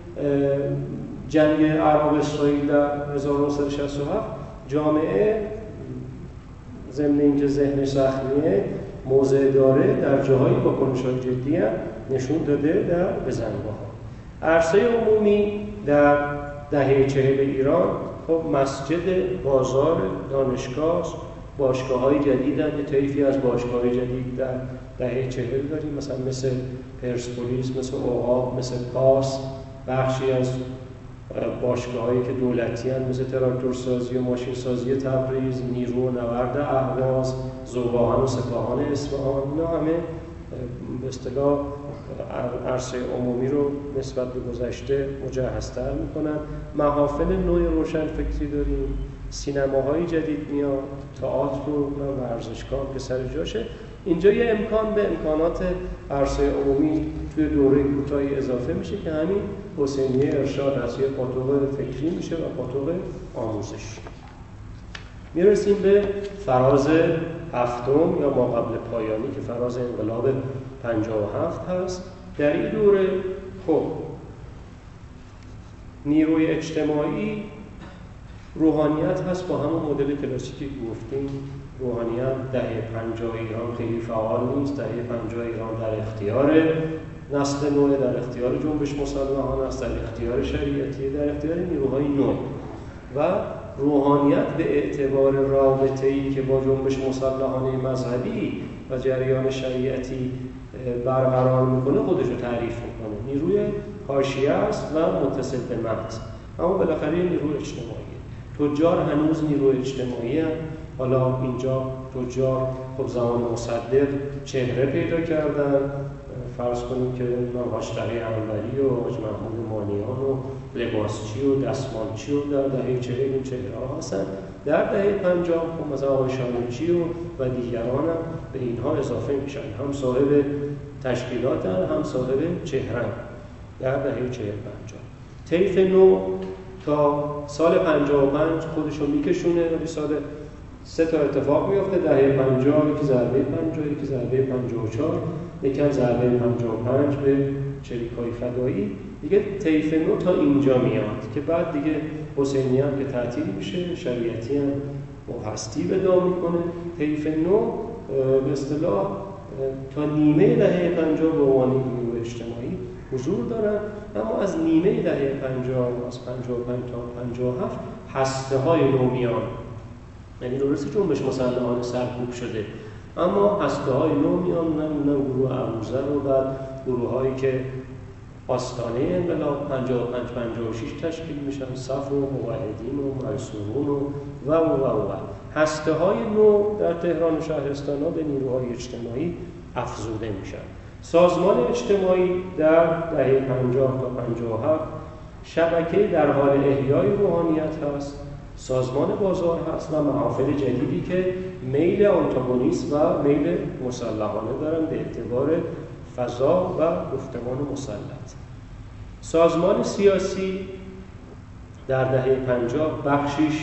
جنگ عرب اسرائیل در 1967 جامعه ضمن اینکه ذهنش زخمیه موضع داره در جاهای واکنش‌های جدی هم نشون داده در بزنگاه‌ها. عرصه عمومی در دهه 40 ایران خب مسجد، بازار، دانشگاه، باشگاه‌های جدید هم طیفی از باشگاه‌های جدید در دهه 40 داریم، مثلا مثل پرسپولیس، مثل عقاب، مثل پاس، بخشی از باشگاه‌هایی که دولتی هستند مثل تراکتورسازی و ماشینسازی تبریز، نیرو و نورد اهواز، ذوباهن و سپاهان اصفهان، اینا همه به اصطلاح عرصه عمومی رو نسبت به گذشته مجهزتر میکنن. محافل نوع روشنفکری داریم، سینماهای جدید میاد، تئاتر و ورزشگاه که سر جاشه. اینجا یه امکان به امکانات عرصه عمومی توی دوره کوتاهی اضافه میشه که همین حسینیه ارشاد از یه پاتوق فکری میشه و پاتوق آموزش. میرسیم به فراز هفتم یا ما قبل پایانی که فراز انقلاب 57 هست. در این دوره خب نیروی اجتماعی روحانیت هست با همون مدل کلاسیکی که گفتیم. روحانیت دهه 50 ایران خیلی فعال نیست. دهه 50 ایران در اختیار نسل نو، در اختیار جنبش مسلحانه است، در اختیار شریعتی، در اختیار نیروهای نو و روحانیت به اعتبار رابطه‌ای که با جنبش مسلحانه مذهبی و جریان شریعتی برقرار میکنه خودش رو تعریف میکنه. نیروی حاشیه است و متصل به محض، اما بالاخره نیروی اجتماعی. تجار هنوز نیروی اجتماعی هست. حالا اینجا تجار خب زمان مصدق چهره پیدا کردن. فرض کنیم که هاشتری انوری و حاج محمود مانیان و لباسچی و دستمالچی و در دهه 40 این چهره‌ها هستن. در دهه 50 خب مثلا آقای شاملچی و دیگران هم به اینها اضافه میشن، هم صاحب تشکیلاتن هم صاحب چهره‌ن در دهه 40-50. طیف نو تا سال 55 خودشو میکشونه. ولی سال 3 تا اتفاق میفته. دهه 50 یکی ضربه 50، یکی ضربه 54، یکم ضربه 55 به چریک‌های فدایی. دیگه طیف نو تا اینجا میاد که بعد دیگه حسینی هم که تعطیل میشه، شریعتی هم با هستی ودا میکنه. طیف نو به اصطلاح تا نیمه دهه 50 به عنوان نیروی اجتماعی حضور دارن، اما از نیمه دهه 50 از 55 تا 57 هسته‌های نو میان. یعنی درسته جنبش مسلحانه سرکوب شده، اما هسته‌های نو میان. نمیدونم گروه ابوذر و بعد گروه‌هایی که آستانه انقلاب 55 56 تشکیل میشن، صف و موحدین و منصورون و هسته‌های نو در تهران و شهرستان‌ها به نیروهای اجتماعی افزوده میشن. سازمان اجتماعی در دهه 50 تا 57 شبکه در حال احیای روحانیت هست، سازمان بازار هست و محافل جدیدی که میل آنتاگونیست و میل مسلحانه دارن به اعتبار فضا و گفتمان مسلط. سازمان سیاسی در دهه 50 بخشیش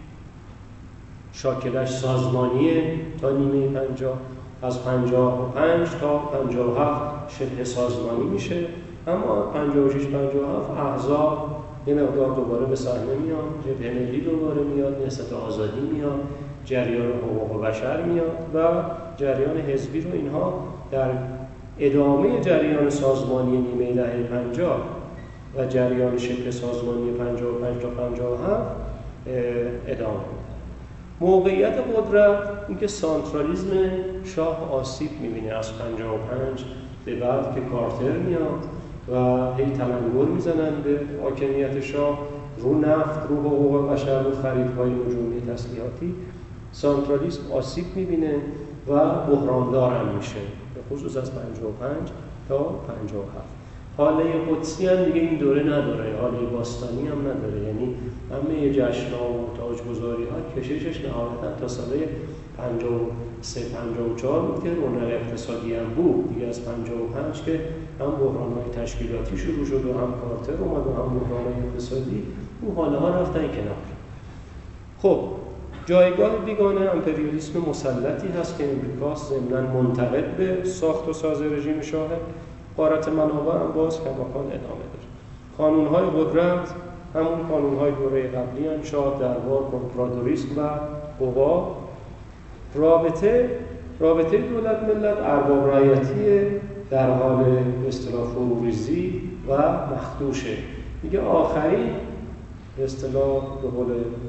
شاکلش سازمانیه تا نیمه 50، از 55 تا 57 شبه سازمانی میشه، اما 56 57 احزاب یه مقدار دوباره به صحنه میان، جبهه ملی دوباره میاد، نهضت آزادی میاد، جریان حقوق بشر میاد و جریان حزبی رو اینها در ادامه جریان سازمانی نیمه دهه 50 و جریان شبه سازمانی 55 تا 57 ادامه میدن. موقعیت قدرت اینکه سانترالیسم شاه آسیب میبینه از 55 به بعد که کارتر میاد و هی تلنگر میزنن به حاکمیت شاه رو نفت، رو حقوق بشر، رو خریدهای نجومی تسلیحاتی. سانترالیسم آسیب میبینه و بحراندار هم میشه، به خصوص از 55 تا 57. حاله قدسی هم دیگه این دوره نداره، حاله باستانی هم نداره، یعنی همه جشن‌ها و تاجگذاری‌ها کششش نهایتاً تا سال 53 54 بود که رونق اقتصادی هم بود. دیگه از 55 که هم بحران‌های تشکیلاتی شروع شد و هم کارتر اومد و هم بحران‌های اقتصادی، اون حاله‌ها رفتن کنار. خب جایگاه بیگانه امپریالیسم مسلطی هست که امریکاست، ضمناً منتقد به ساخت و ساز رژیم شاهه. غارت منابع هم باز کماکان ادامه داره. قانون‌های قدرت همون قانون‌های دوره قبلی هم، شاه، دربار، کنفرادوریسم و قوا. رابطه دولت ملت ارباب رعیتی در حال به اصطلاح فروریزی و مخدوشه. دیگه آخرین به اصطلاح به قول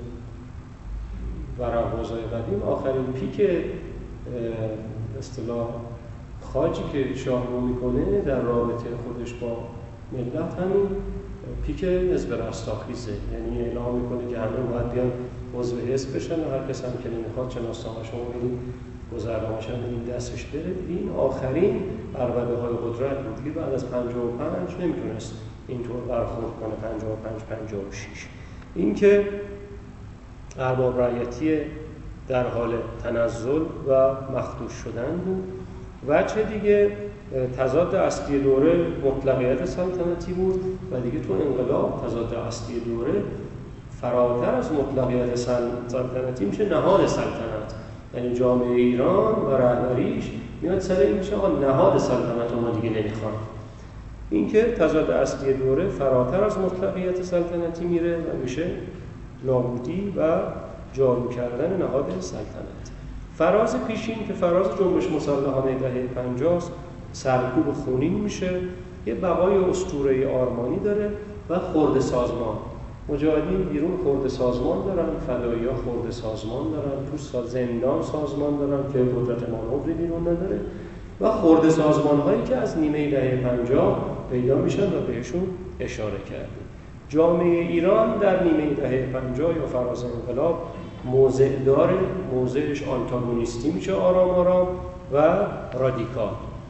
ورق‌بازای قدیم آخرین پیک به اصطلاح خاجی که شاه رو میکنه در رابطه خودش با ملت همین پیک حزب رستاخیزه. یعنی اعلام میکنه که همه باید بیان عضو حزب بشن و هر کس هم که نمیخواد شناسنامه‌اش رو بدین، گذرنامه‌اش هم بدین دستش بره. این آخرین عربده‌های قدرت بود. دیگه بعد از 55 نمیتونست اینطور برخورد کنه. 55 56 این که ارباب رعیتی در حال تنزل و مخدوش شدن بود. وجه دیگه تضاد اصلی دوره مطلقیت سلطنتی بود و دیگه تو انقلاب تضاد اصلی دوره فراتر از مطلقیت سلطنتی میشه نهاد سلطنت. یعنی جامعه ایران و رهبریش میاد سر این میشه نهاد سلطنت ما دیگه نمیخواد. این که تضاد اصلی دوره فراتر از مطلقیت سلطنتی میره و میشه نابودی و جارو کردن نهاد سلطنت. فراز پیشین که فراز جنبش مسلحانه دهه 50 سرکوب خونین میشه، یه بقای اسطوره آرمانی داره و خرده سازمان. مجاهدین بیرون خرده سازمان دارن، فدایی‌ها خرده سازمان دارن، تو زندان سازمان دارن که قدرت مانوری بیرون نداره و خرده سازمان‌هایی که از نیمه دهه 50 پیدا میشن و بهشون اشاره کردیم. جامعه ایران در نیمه دهه 50 یا فراز انقلاب موضع داره، موضعش آنتاگونیستی میشه آرام آرام و رادیکال.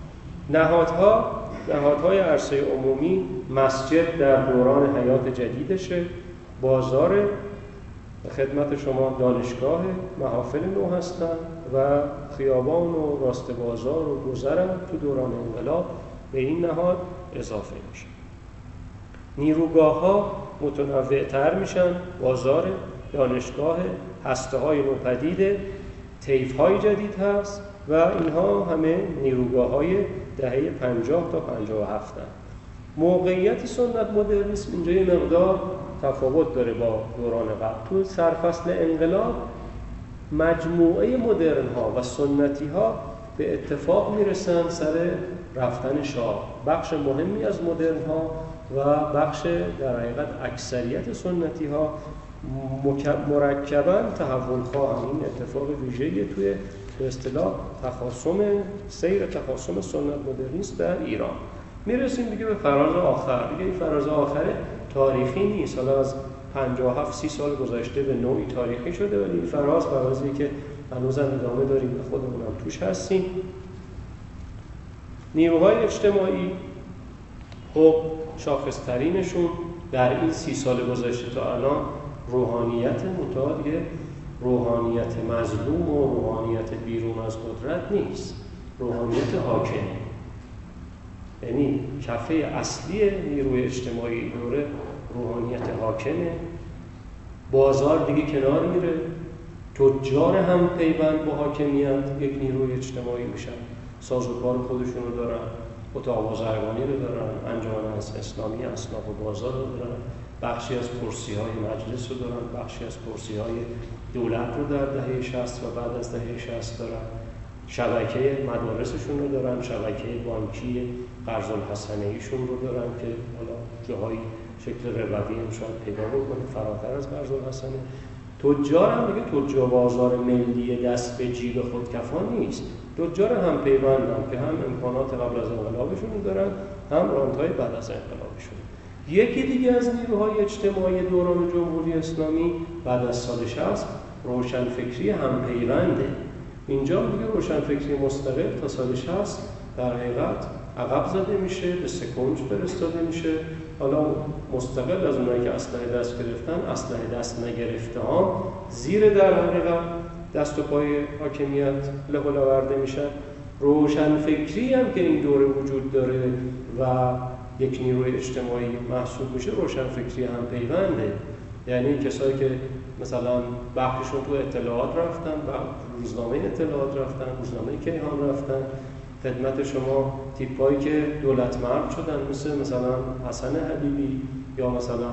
نهادهای عرصه عمومی، مسجد در دوران حیات جدیدشه، بازار خدمت شما دانشگاه، محافل نو هستن و خیابان و راست بازار و گذرم تو دوران انقلاب به این نهاد اضافه میشه. نیروگاه‌ها متنوع‌تر میشن، بازار، دانشگاه، هسته‌های نوپدید، طیف‌های جدید هست و اینها همه نیروگاه‌های دهه 50 تا 57 هستند. موقعیت سنت مدرنیسم اینجا یه مقدار تفاوت داره با دوران قبل. تو سرفصل انقلاب مجموعه مدرن‌ها و سنتی‌ها به اتفاق میرسن سر رفتن شاه. بخش مهمی از مدرن‌ها و بخش در حقیقت اکثریت سنتی‌ها مرکباً تحول خواهند. این اتفاق ویژه‌ای توی به اصطلاح سیر تخاصم سنت مدرنیسم در ایران. میرسیم دیگه به فراز آخر. دیگه این فراز آخر تاریخی نیست، حالا از 57-30 سال گذشته به نوعی تاریخی شده، ولی این فرازی که هنوزم ادامه داریم و خودمون هم توش هستیم. نیروهای اجتماعی خب شاخص‌ترینشون در این 30 سال گذشته تا الان روحانیت متعادی، روحانیت مظلوم و روحانیت بیرون از قدرت نیست، روحانیت حاکمه. یعنی کفه اصلی نیروی اجتماعی دوره روحانیت حاکمه. بازار دیگه کنار میره، تجار هم پیوند با حاکمیت یک نیروی اجتماعی میشن، سازوکار خودشون رو دارن، اتاق بازرگانی رو دارن، انجمن اسلامی اصناف و بازار رو دارن، بخشی از کرسی‌های مجلس رو دارن، بخشی از کرسی‌های دولت رو در دهه 60 و بعد از دهه 60 دارن، شبکه مدارسشون رو دارن، شبکه بانکی قرض الحسنه ایشون رو دارن که حالا جاهای شکل ربوی هم شاید پیدا بکنه فراتر از قرض الحسنه. تجار هم دیگه تجار بازار ملی دست به جیب خودکفان نیست، تجار هم پیوندن که هم امکانات قبل از انقلابشون دارن، هم رانت‌های بعد از انقلابشون. یکی دیگه از نیروهای اجتماعی دوران جمهوری اسلامی بعد از سال 60 روشنفکری هم پیونده. اینجا دیگه روشنفکری مستقل تا سال 60 در حقیقت عقب زده میشه، به سکنج فرستاده میشه. حالا مستقل از اونایی که اسلحه دست گرفتن، اسلحه دست نگرفته ها زیر در حقیقت دست و پای حاکمیت لهول آورده میشن. روشنفکری هم که این دوره وجود داره و یک نیروی اجتماعی محسوب میشه، روشنفکری هم پیونده. یعنی کسایی که مثلا بخششون تو اطلاعات رفتن، روزنامه اطلاعات رفتن، روزنامه کیهان رفتن، خدمت شما تیپایی که دولت مرد شدن مثلا حسن حبیبی یا مثلا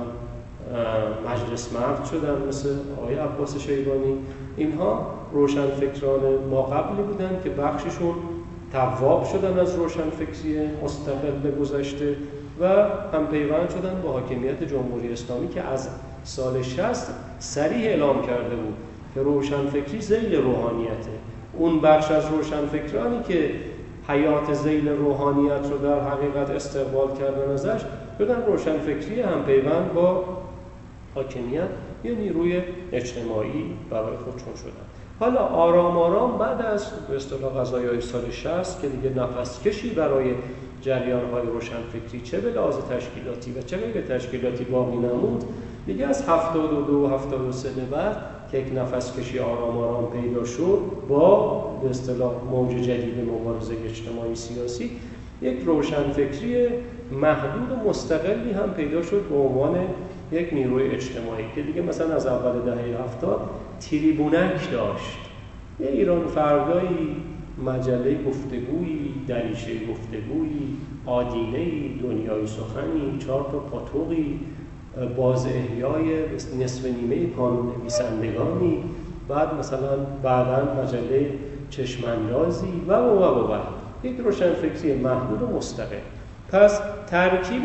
مجلس مرد شدن مثل آقای عباس شیبانی. اینها روشنفکران ما قبلی بودن که بخششون تواب شدن از روشنفکری مستقل گذشته و هم پیوند شدن با حاکمیت جمهوری اسلامی که از سال 60 صریح اعلام کرده بود که روشنفکری ذیل روحانیته. اون بخش از روشنفکرانی که حیات ذیل روحانیت رو در حقیقت استقبال کردن ازش، بدن روشنفکری هم پیوند با حاکمیت یا نیروی اجتماعی برای خودشون شدن. حالا آرام آرام بعد از به اصطلاح قضایای سال 60 که دیگه نفس کشی برای جریان‌های روشنفکری چه به لحاظ تشکیلاتی و چه غیر تشکیلاتی باقی نمود، دیگه از 72 و 73 به بعد که یک نفس کشی آرام آرام پیدا شد با به اصطلاح موج جدید مبارزه اجتماعی سیاسی، یک روشنفکری محدود و مستقلی هم پیدا شد به عنوان یک نیروی اجتماعی که دیگه مثلا از اول دهه 70 تریبونک داشت. یه ایران فردایی، مجله گفتگویی، دریچه گفتگویی، آدینه‌ای، دنیای سخنی، 4 تا پاتوقی، باز احیای نصف نیمه کانون نویسندگانی، بعد مثلا بعداً مجله چشماندازی و یک روشنفکری محدود و مستقل. پس ترکیب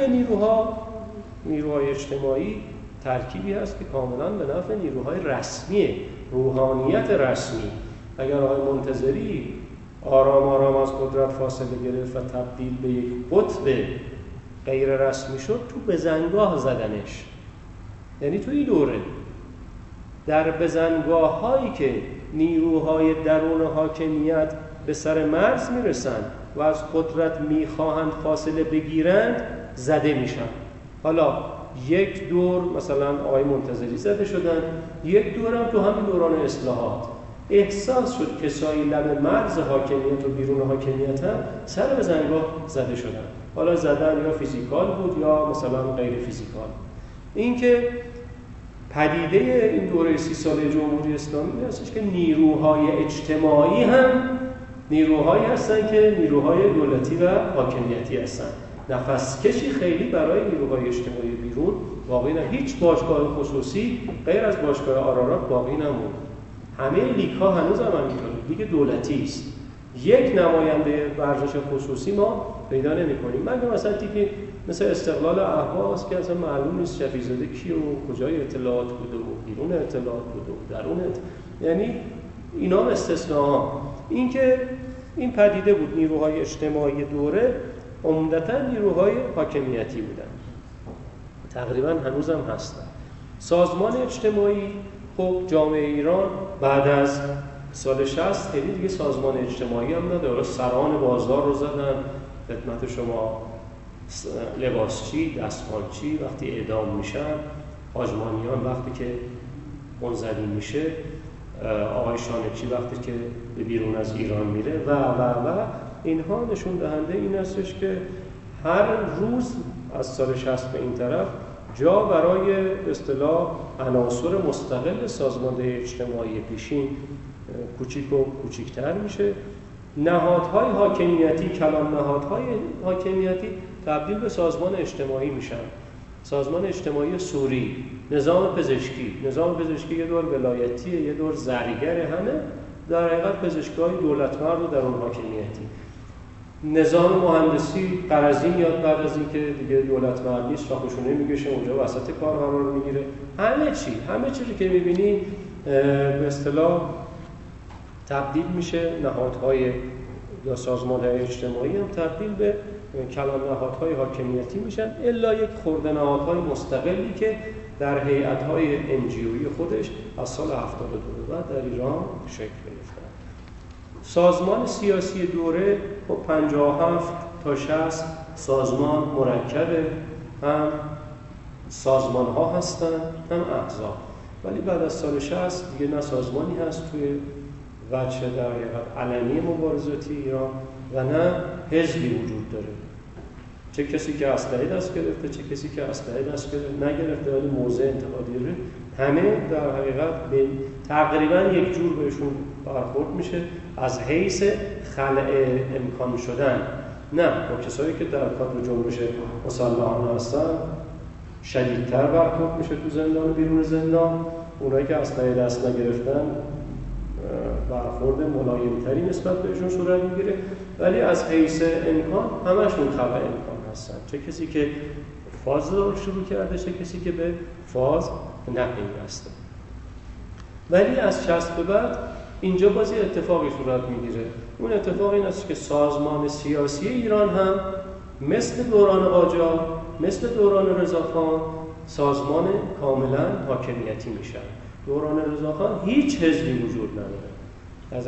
نیروهای اجتماعی ترکیبی هست که کاملاً به نفع نیروهای رسمی، روحانیت رسمی. اگر آقای منتظری آرام آرام از قدرت فاصله گرفت و تبدیل به یک قطب غیر رسمی شد، تو بزنگاه زدنش. یعنی تو این دوره در بزنگاه هایی که نیروهای درون حاکمیت به سر مرز میرسن و از قدرت میخواهند فاصله بگیرند زده میشن. حالا یک دور مثلا آقای منتظری زده شدن، یک دور هم تو همین دوران اصلاحات احساس شد کسایی لب مرز حاکمیت و بیرون حاکمیت هم سر به زنگاه زده شدن. حالا زدن یا فیزیکال بود یا مثلا غیر فیزیکال. این که پدیده این دوره 30 ساله جمهوری اسلامی هستش که نیروهای اجتماعی هم نیروهایی هستن که نیروهای دولتی و حاکمیتی هستن. نفس کشی خیلی برای نیروهای اجتماعی بیرون باقی نه. هیچ باشگاه خصوصی غیر از باشگاه آرارات باقی نموند. همه لیگ ها هنوز هم همینطوره. لیگ دولتی است. یک نماینده ورزش خصوصی ما پیدا نمی‌کنیم. مگه مثلا تیپی مثل استقلال اهواز که اصلا معلوم نیست شفیزاده کی و کجای اطلاعات بوده و بیرون اطلاعات بوده و درون یعنی اینا هم استثناء. این که این پدیده بود نیروهای اجتماعی دوره عمدتاً نیروهای حاکمیتی بودن. تقریباً هنوز هم هستن. سازمان اجتماعی خب جامعه ایران بعد از سال 60 خیلی دیگه سازمان اجتماعی هم نداره. سران بازار رو زدن خدمت شما، لباسچی، دستمالچی وقتی اعدام میشن، آژمانیان وقتی که منزوی میشه، آقای شانقچی وقتی که به بیرون از ایران میره و اینها نشون دهنده این هستش که هر روز از سال 60 به این طرف جا برای اصطلاح عناصر مستقل سازماندهی اجتماعی پیشین کوچیک و کوچیکتر میشه. نهادهای حاکمیتی، کلان نهادهای حاکمیتی تبدیل به سازمان اجتماعی میشن. سازمان اجتماعی سوری، نظام پزشکی یه دور ولایتیه، یه دور زرگره، همه در حقیقت پزشکای دولتمرد و در اون حاکمیتی. نظام مهندسی قرضین یاد بعد از اینکه دیگه دولتمرد نیست و خوشونه میگشه اونجا وسط کار قرار میگیره. همه چیزی که میبینی به اصطلاح تبدیل میشه. نهادهای یا سازمان‌های اجتماعی هم تبدیل به کلان نهادهای حاکمیتی میشن، الا یک خرده نهادهای مستقلی که در هیئت‌های NGOیی خودش از سال 72 بعد در ایران شکل گرفتن. سازمان سیاسی دوره با 57 تا 60 سازمان مرکبه، هم سازمان‌ها هستن هم احزاب. ولی بعد از سال 60 دیگه نه سازمانی هست توی وجه در حقیقت علنی مبارزاتی ایران و نه حزبی وجود داره. چه کسی که اسلحه دست گرفته، چه کسی که اسلحه دست نگرفته ولی موضع انتقادی داره، همه در حقیقت به تقریبا یک جور بهشون برخورد میشه از حیث خلع امکان شدن. نه، با کسایی که در کادر جنبش مسلحانه هستن شدیدتر برخورد میشه تو زندان و بیرون زندان. اونایی که اسلحه دست نگرفتن برخورد ملایمتری نسبت بهشون صورت میگیره، ولی از حیث امکان همشون خلع امکان هستن. چه کسی که فاز رو شروع کرده، چه کسی که به فاز نپیوسته. ولی از 60 به بعد اینجا بازی اتفاقی صورت میگیره. اون اتفاق این است که سازمان سیاسی ایران هم مثل دوران قاجار، مثل دوران رضاخان سازمان کاملا حاکمیتی میشن. دوران رضاخان هیچ حزبی وجود نداره. از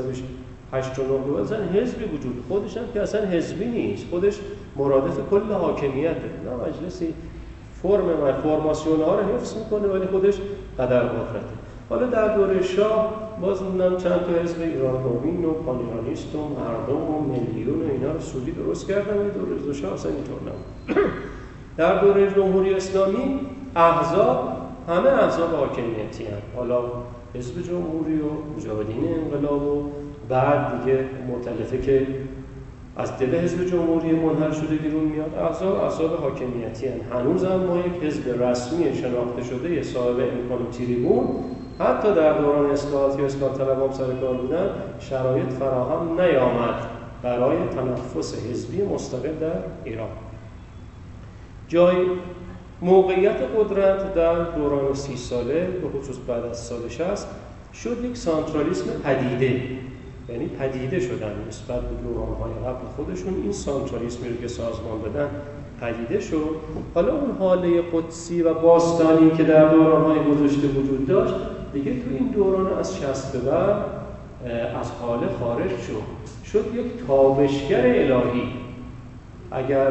1389 به بعد حزبی وجود خودش هم که اصلا حزبی نیست، خودش مرادف کل حاکمیته. نه مجلسی فرماسیون ها رو حفظ میکنه ولی خودش قدر قدرته. حالا در دوره شاه باز چند تا حزب ایران نوین و پانیرانیست و مردم و ملیون و اینا رو سودی درست کردن، ولی دوره شاه اصلا اینطور نبود. در دوره جمهوری اسلامی احزاب همه احزاب حاکمیتی هستند. حالا حزب جمهوری و مجاهدین انقلاب و بعد دیگه مؤتلفه که از دل حزب جمهوری منحل شده بیرون میاد، احزاب حاکمیتی هستند. هنوز هم ما یک حزب رسمی شناخته شده صاحب امکان و تریبون حتی در دوران اصلاحات یا اصلاح طلبان سر کار بودن شرایط فراهم نیامد برای تنفس حزبی مستقل در ایران. موقعیت قدرت در دوران 30 ساله به خصوص بعد از سال 60 شد یک سانترالیسم پدیده، یعنی پدیده شدن نسبت به دوران‌های قبل خودشون. این سانترالیسمی رو که سازمان دادن پدیده شد. حالا اون حاله قدسی و باستانی که در دوران‌های گذشته وجود داشت دیگه تو این دوران از 60 به بعد از حاله خارج شد یک تابشگر الهی. اگر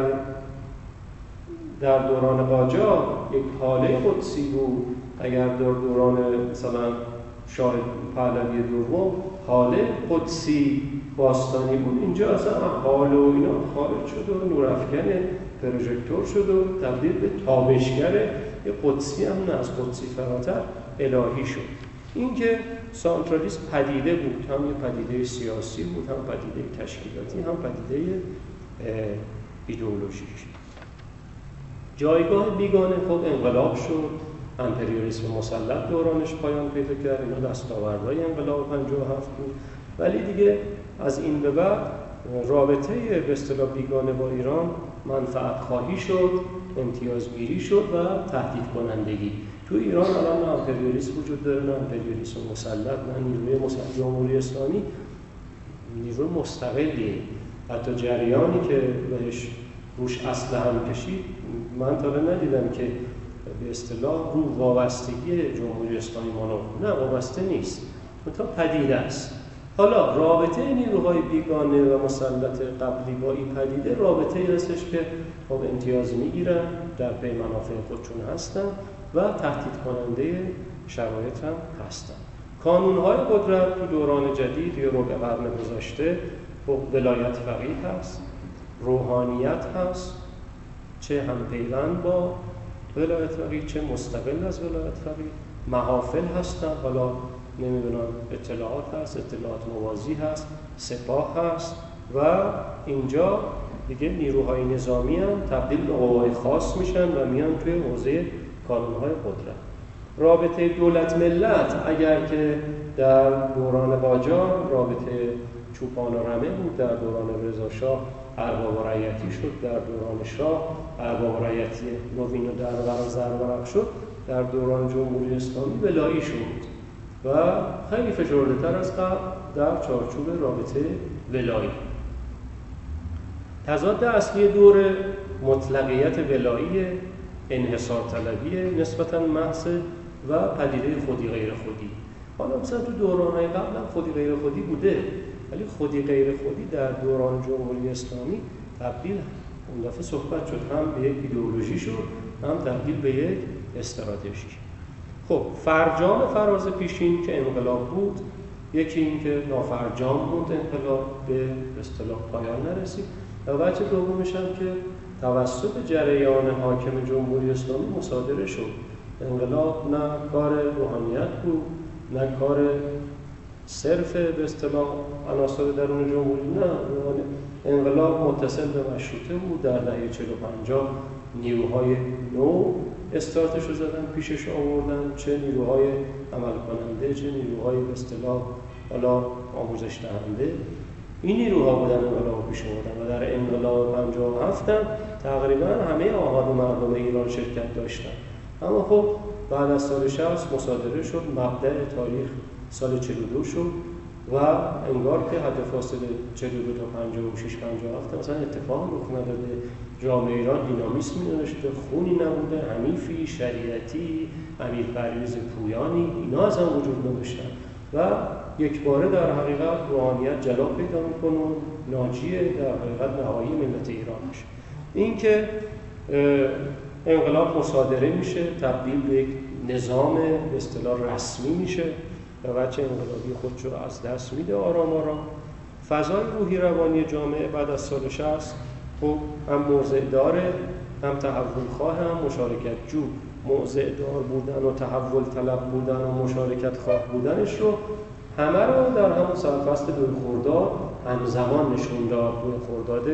در دوران قاجار یک حاله قدسی بود، اگر در دوران مثلا شاه پهلوی دوم حال قدسی باستانی بود. اینجا اصلا حال و اینا خارج شد و نورافکن پروژکتور شد و تبدیل به تابشگر یه قدسی هم نه، از قدسی فراتر الهی شد. این که سانترالیسم پدیده بود، هم یه پدیده سیاسی بود، هم پدیده تشکیلاتی، هم پدیده ایدئولوژیک. جایگاه بیگانه خب انقلاب شد، امپریالیسم مسلط دورانش پایان پیدا کرد، اینا دستاوردهای انقلاب 57 بود. ولی دیگه از این به بعد رابطه به اصطلاح بیگانه با ایران منفعت خواهی شد، امتیازگیری شد و تهدید کنندگی. تو ایران الان نه امپریالیسم وجود داره، نه امپریالیسم مسلط، نه نیروی مسلط. جمهوری اسلامی نیروی مستقلیه. حتی جریانی که بهش روش اسلحه هم کشید، من تا ندیدم که به اصطلاح رو وابستگی جمهوری اسلامی مانو، نه وابسته نیست، تا پدیده است. حالا رابطه نیروهای بیگانه و مسلط قبلی با این پدیده رابطه‌ای هستش که خب امتیاز میگیرن، در پی منافع خودشون هستن و تهدید کننده شرایط هم هستن. کانونهای قدرت تو دوران جدید یا ربع قرن گذشته خب ولایت فقیه هست، روحانیت هست، چه هم پیوند با ولایت فقیه چه مستقل از ولایت فقیه، محافل هستن، حالا نمیدونم اطلاعات هست، اطلاعات موازی هست، سپاه هست و اینجا دیگه نیروهای نظامی هم تبدیل به قوای خاص میشن و میان توی حوزه کانونهای قدرت. رابطه دولت ملت اگر که در دوران قاجار رابطه چوپان و رمه بود، در دوران رضا شاه ارباب و رعیتی شد، در دوران شاه ارباب و رعیتی نوین و در زرورق شد، در دوران جمهوری اسلامی ولایی شد و خیلی فشرده‌تر از قبل در چارچوب رابطه ولایی. تضاد اصلی دور مطلقیت ولایی انحصار طلبی نسبتاً محض و پدیده خودی غیر خودی. حالا مثلا تو دوران‌های قبل هم خودی غیر خودی بوده، ولی خودی غیر خودی در دوران جمهوری اسلامی تبدیل اون دفعه صحبت شد هم به یک ایدئولوژی شد، هم تبدیل به یک استراتژی. خب فرجام فراز پیشین که انقلاب بود، یکی این که نافرجام بود، انقلاب به اصطلاح پایان نرسید، و وجه دومش هم که توسط جریان حاکم جمهوری اسلامی مصادره شد. انقلاب نه کار روحانیت بود، نه کار صرف به اصطلاح عناصر درون جمهوری، نه انقلاب متصل به مشروطه بود. در دهه 40 و 50 نیروهای نو استارتش رو زدن، پیشش آوردن، چه نیروهای عمل کننده، چه نیروهای به اصطلاح حالا آموزش دهنده. این نیروها بودن انقلاب پیش آوردن و در انقلاب 57 هم تقریبا همه آحاد مردم ایران شرکت داشتن. اما خب بعد از سال 60 مصادره شد، مبدأ تاریخ سال 42 شد و انگار که حد فاصله 42 تا 56 57 مثلا اتفاق رخ نداده. جامعه ایران دینامیسمی نداشته، خونی نبوده، حنیفی، شریعتی، امیر پرویز پویانی، اینا اصلا وجود نداشتن و یک باره در حقیقت روحانیت جلا پیدا میکنه، ناجیه در حقیقت نهایی ملت ایران میشه. این که انقلاب مصادره میشه، تبدیل به یک نظام به اصطلاح رسمی میشه و بچه انقلابی خودش رو از دست میده آرام آرام. فضای روحی روانی جامعه بعد از سال 60 خب هم موضع داره، هم تحول خواه، هم مشارکت جو. موضع دار بودن و تحول طلب بودن و مشارکت خواه بودنش رو همه رو در همون سرفصل 2 خرداد همزمان نشون داد. 2 خرداد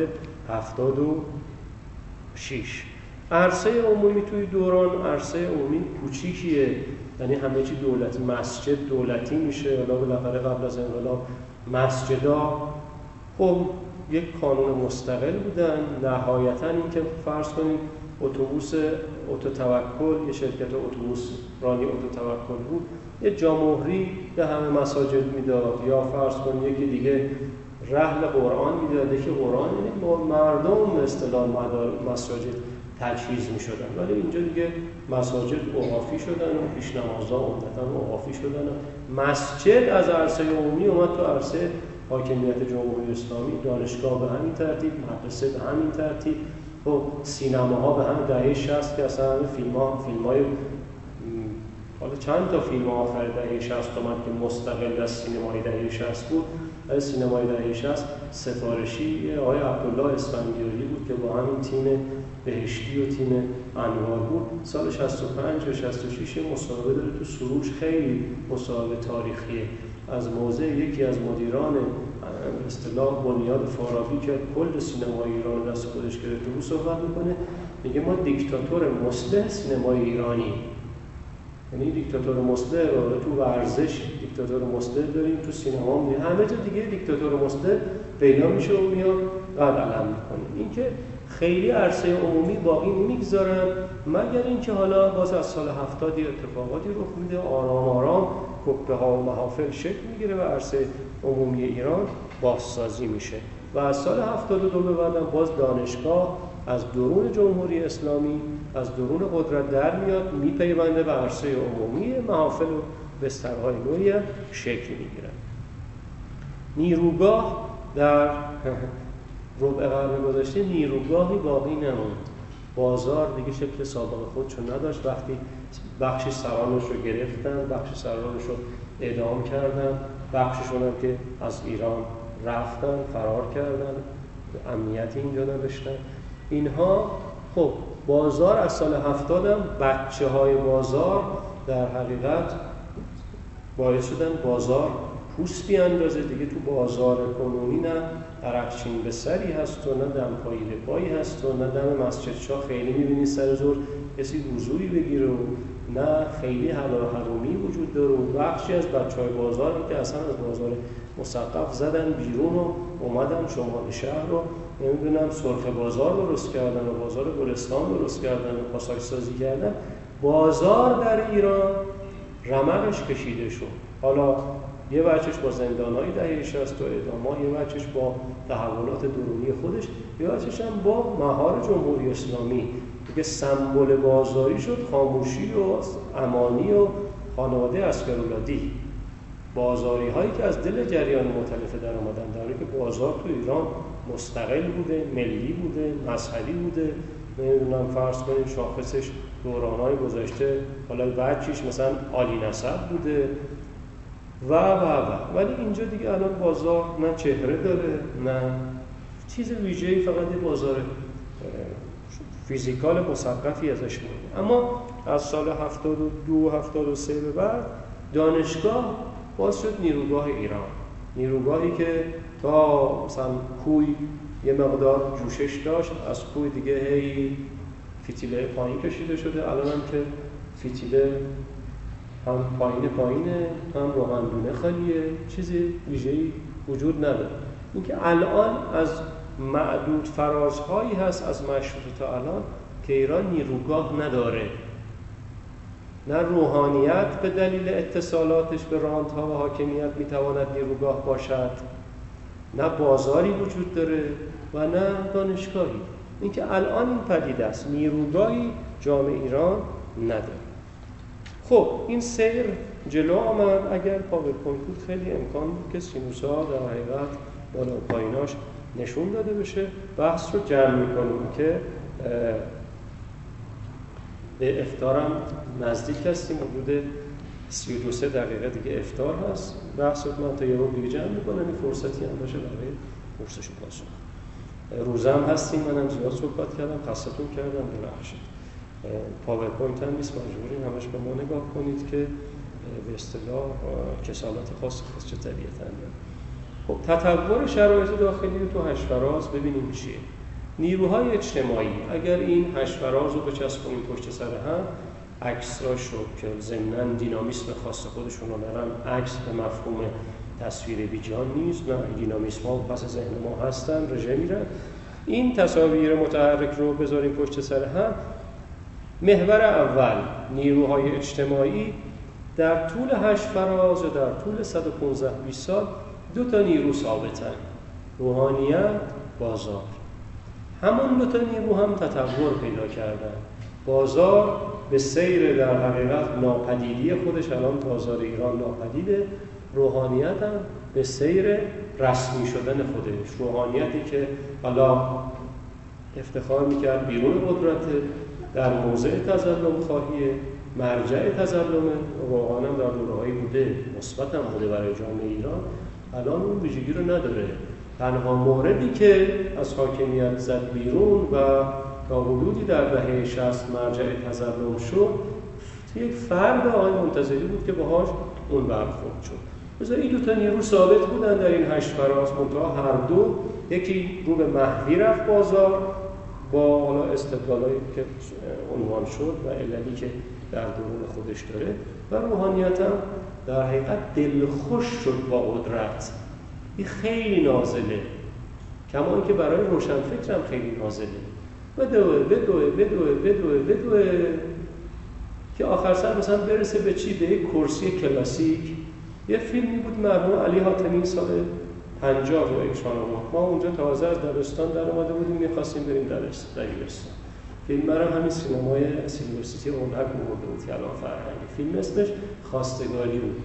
76. عرصه عمومی توی دوران عرصه عمومی کوچیکیه، یعنی همه چی دولتی، مسجد دولتی میشه. حالا بالاخره قبل از انقلاب مسجدها خب یک کانون مستقل بودن. نهایتاً این که فرض کنید اتوبوس اتوتوکل، یه شرکت اتوبوس رانی اتوتوکل بود، یه جامهری به همه مساجد میداد، یا فرض کنید یکی دیگه رحل قرآن میداد که قرآن، یعنی با مردم به اصطلاح مساجد تجهیز میشدن. ولی اینجا دیگه مساجد اوقافی شدن و پیش نمازها عمدتاً اوقافی شدن. مسجد از عرصه عمومی اومد تو عرصه حاکمیت جمهوری اسلامی. دانشگاه به همین ترتیب، مدرسه به همین ترتیب، و سینماها به همین دهه 60 که اصلا فیلم‌های حالا چند تا فیلم آخر دهه 60 اومد که مستقل از سینمای دهه 60 بود. از سینمای دهه 60 سفارشی آقای عبدالله اسفندیاری بود که با همین تیم بهشتی و تیم انوار بود. سال 65 و 66 مسابقه داره تو سروش، خیلی مسابقه تاریخیه. از موضع یکی از مدیران به اصطلاح بنیاد فارابی که کل سینمای ایران دست خودش گرفته بود صحبت میکنه، میگه ما دیکتاتور مصلح سینمای ایرانی، یعنی دیکتاتور مصلح رو تو ورزش دیکتاتور مصلح داریم، تو سینما می‌بینیم، همه جا دیگه دیکتاتور مصلح پیدا میشه و میاد قد علم میکنه. این که خیلی عرصه عمومی باقی نمیگذارن، مگر اینکه حالا باز از سال 70 اتفاقاتی رخ میده، آرام آرام کپه ها و محافل شکل میگیره و عرصه عمومی ایران بازسازی میشه. و از سال 72 به بعدم باز دانشگاه از درون جمهوری اسلامی، از درون قدرت در میاد، میپیونده به عرصه عمومی، محافل و بسترهای نوعی شکل میگیرن. نیروگاه در ربع قرن گذشته نیروگاهی باقی نموند. بازار دیگه شکل سابق خودشو نداشت. وقتی بخشی سرانش رو گرفتن، بخشی سرانش رو اعدام کردن، بخششون هم که از ایران رفتن، فرار کردن، امنیتی اینجا نداشتن. اینها خب بازار از سال 70 هم بچه های بازار در حقیقت باعث شدن بازار پوست بیاندازه دیگه. تو بازار کنونی نه عرقچین به سری هست و نه دمپایی به پایی هست و نه دم مسجد شاه خیلی میبینی سر زور کسی وضوعی بگیره و نه خیلی حلال حرومی وجود داره. و بخشی از بچه های بازار که اصلا از بازار مسقف زدن بیرون و اومدن شمال شهر رو نمیدونم سرخ بازار درست کردن و بازار گلستان درست کردن و پاساژ سازی کردن. بازار در ایران رمقش کشیده شد. حالا یه بچهش با زندانهای دهه 60 و اعدام‌ها، یه بچهش با تحولات درونی خودش، یه بچهش هم با مهار جمهوری اسلامی که سمبل بازاری شد، خاموشی و امانی و خانواده عسکرولادی. بازاری هایی که از دل جریان مختلف در آمدن، در حالی که بازار تو ایران مستقل بوده، ملی بوده، مذهبی بوده. نمیدونم فرض کنیم شاخصش دورانهای گذشته حالا بچیش مثلا عالی نسب بوده و ولی اینجا دیگه الان بازار نه چهره داره نه چیز ویژه‌ای، فقط یه بازار فیزیکال مثقفی ازش مونده. اما از سال 72 73 به بعد دانشگاه باز شد نیروگاه ایران، نیروگاهی که تا مثلا کوی یه مقدار جوشش داشت، از کوی دیگه هی فتیله پایین کشیده شده. الان هم که فتیله هم پایینه هم روغندونه خالیه، چیزی ویژه‌ای وجود نداره. اینکه الان از معدود فرازهایی هست از مشروطه تا الان که ایران نیروگاه نداره، نه روحانیت به دلیل اتصالاتش به راندها و حاکمیت میتواند نیروگاه باشد، نه بازاری وجود داره و نه دانشگاهی. اینکه الان این پدیده است، نیروگاهی جامعه ایران نداره. خب این سیر جلو آمد. اگر پاورپوینت بود خیلی امکان بود که سینوس‌ها در حقیقت بالا و پاییناش نشون داده بشه. بحث رو جمع می‌کنیم که به افطارم نزدیک هستیم، حدود 32 دقیقه دیگه افطار هست. بحث رو من تا یه رو دیگه جمع می‌کنم، این فرصتی هم باشه برای پرسش و پاسخ. روزه هم هستیم، منم زیاد صحبت کردم، خستتون کردم، ببخشید. پاورپوینت هم نیست، مجبورین همش به ما نگاه کنید که به اصطلاح کسالت خاص چه طبیعتاً داره. خب تطور شرایط داخلی تو هشفراز ببینیم چیه. نیروهای اجتماعی، اگر این هشفراز رو بچسبونیم پشت سر هم، عکس‌هاش رو که ضمناً دینامیسم خاص خودشون رو دارن، عکس به مفهوم تصویر بیجان نیست، نه دینامیسم‌ها پس ذهن ما هستن، رژه میرن. این تصاویر متحرک رو بذاریم پشت سر هم. محور اول نیروهای اجتماعی، در طول 8 فراز و در طول 115-20 سال 2 تا نیرو ثابتن: روحانیت، بازار. همون 2 تا نیرو هم تطور پیدا کردن. بازار به سیر در حقیقت ناپدیدی خودش، الان بازار ایران ناپدیده. روحانیت هم به سیر رسمی شدن خودش. روحانیتی که حالا افتخار میکرد بیرون قدرت، در موضع تظلم خواهیه، مرجع تظلم روحان هم در دوره‌هایی بوده، مثبت هم بوده برای جامعه ایران، الان اون ویژگی رو نداره. تنها موردی که از حاکمیت زد بیرون و تا حدودی در دهه 60 مرجع تظلم شد، یک فرد آقای منتظری بود که باهاش اون برخورد شد. مثلا این دو تا نیرو ثابت بودن در این 8 فراز، منتها هر دو یکی رو به محوی رفت بازار با حالا استدلالایی که عنوان شد و عللی که در درون خودش داره، و روحانیت هم در حقیقت دلخوش شد با قدرت. این خیلی نازله، کما اینکه برای روشنفکر هم خیلی نازله، بدوه که آخر سر مثلا برسه به چی؟ به یک کرسی کلاسیک. یه فیلمی بود مرحوم علی حاتمی سال 50 رو اکران آورد. ما اونجا تازه از دبستان در اومده بودیم، می‌خواستیم بریم دبیرستان. فیلم رو همین سینمای سیلورسیتی اونک آورده بود که الان فرهنگی. فیلم اسمش خواستگاری بود.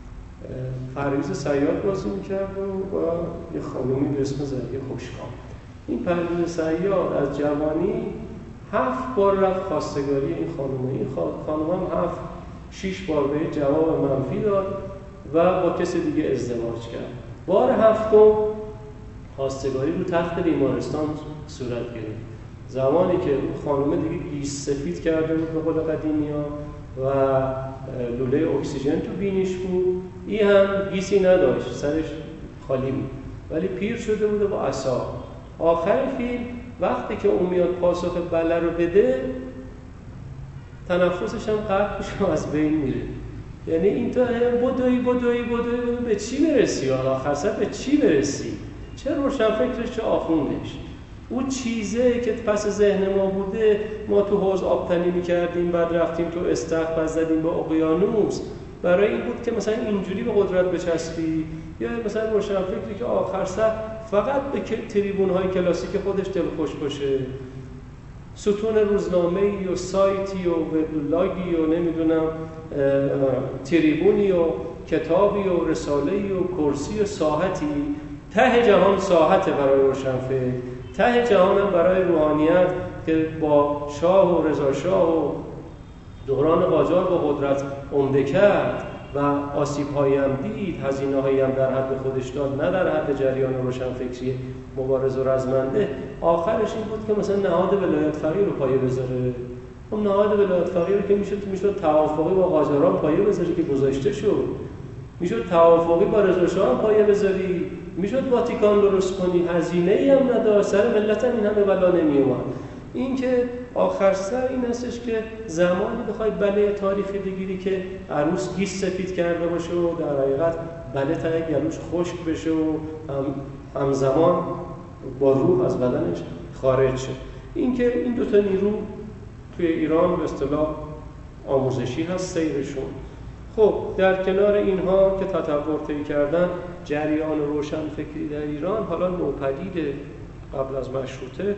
پرویز صیاد بازی می‌کرد و یه خانومی به اسم زریه خوشکام. این پرویز صیاد از جوانی 7 بار رفت خواستگاری این خانومه. این خانومه هم 6 بار به جواب منفی داد و با کسی دیگه ازدواج کرد. بار 7م خواستگاری رو تخت بیمارستان صورت گرفت. زمانی که خانومه دیگه گیس سفید کرده بود به قول قدیمی‌ها و لوله اکسیژن تو بینیش بود، این هم گیسی نداشت، سرش خالی بود، ولی پیر شده بود و با عصا. آخر فیلم وقتی که اون میاد پاسخ بله رو بده، تنفسش هم قطع میشه و از بین میره. یعنی این تو بدوی به چی برسی؟ آخر سر به چی برسی؟ چه روشنفکرش چه آخوندش. اون چیزه که پس ذهن ما بوده، ما تو حوض آبتنی میکردیم، بعد رفتیم تو استخر، بعد زدیم به اقیانوس، برای این بود که مثلا اینجوری به قدرت بچسبی، یا مثلا روشنفکری که آخر سر فقط به تریبون‌های کلاسیک خودش دلخوش باشه، ستون روزنامه‌ای و سایتی و وبلاگی و نمیدونم تریبونی و کتابی و رساله‌ای و کرسی و ساحتی. ته جهان ساحته برای روشنفکر، ته جهان هم برای روحانیت که با شاه و رضا شاه و دوران قاجار با قدرت عمده کرد و آسیب‌هایی هم دید، هزینه‌هایی هم در حد خودش داد، نه در حد جریان روشنفکری مبارز و رزمنده. آخرش این بود که مثلا نهاد ولایت فقیه رو پایه بذاره. اون نهاد ولایت فقیه رو که میشد توافقی با قاجاران پایه بذاری که گذاشته شد، میشد توافقی با رضا شاه پایه بذاری، میشد واتیکان درست کنی، هزینه‌ای هم نداشت، سر ملت هم این همه بلا نمیومد. این که آخر سر این هستش که زمانی بخوای بله تاریخی بگیری که عروس گیس سفید کرده باشه و در حقیقت بله تا گلوش خشک بشه و همزمان با روح از بدنش خارج شه. این که این دوتا نیرو توی ایران به اصطلاح آموزشی هست سیرشون. خب در کنار اینها که تطور طی کردن، جریان روشنفکری در ایران حالا نوپدید قبل از مشروطه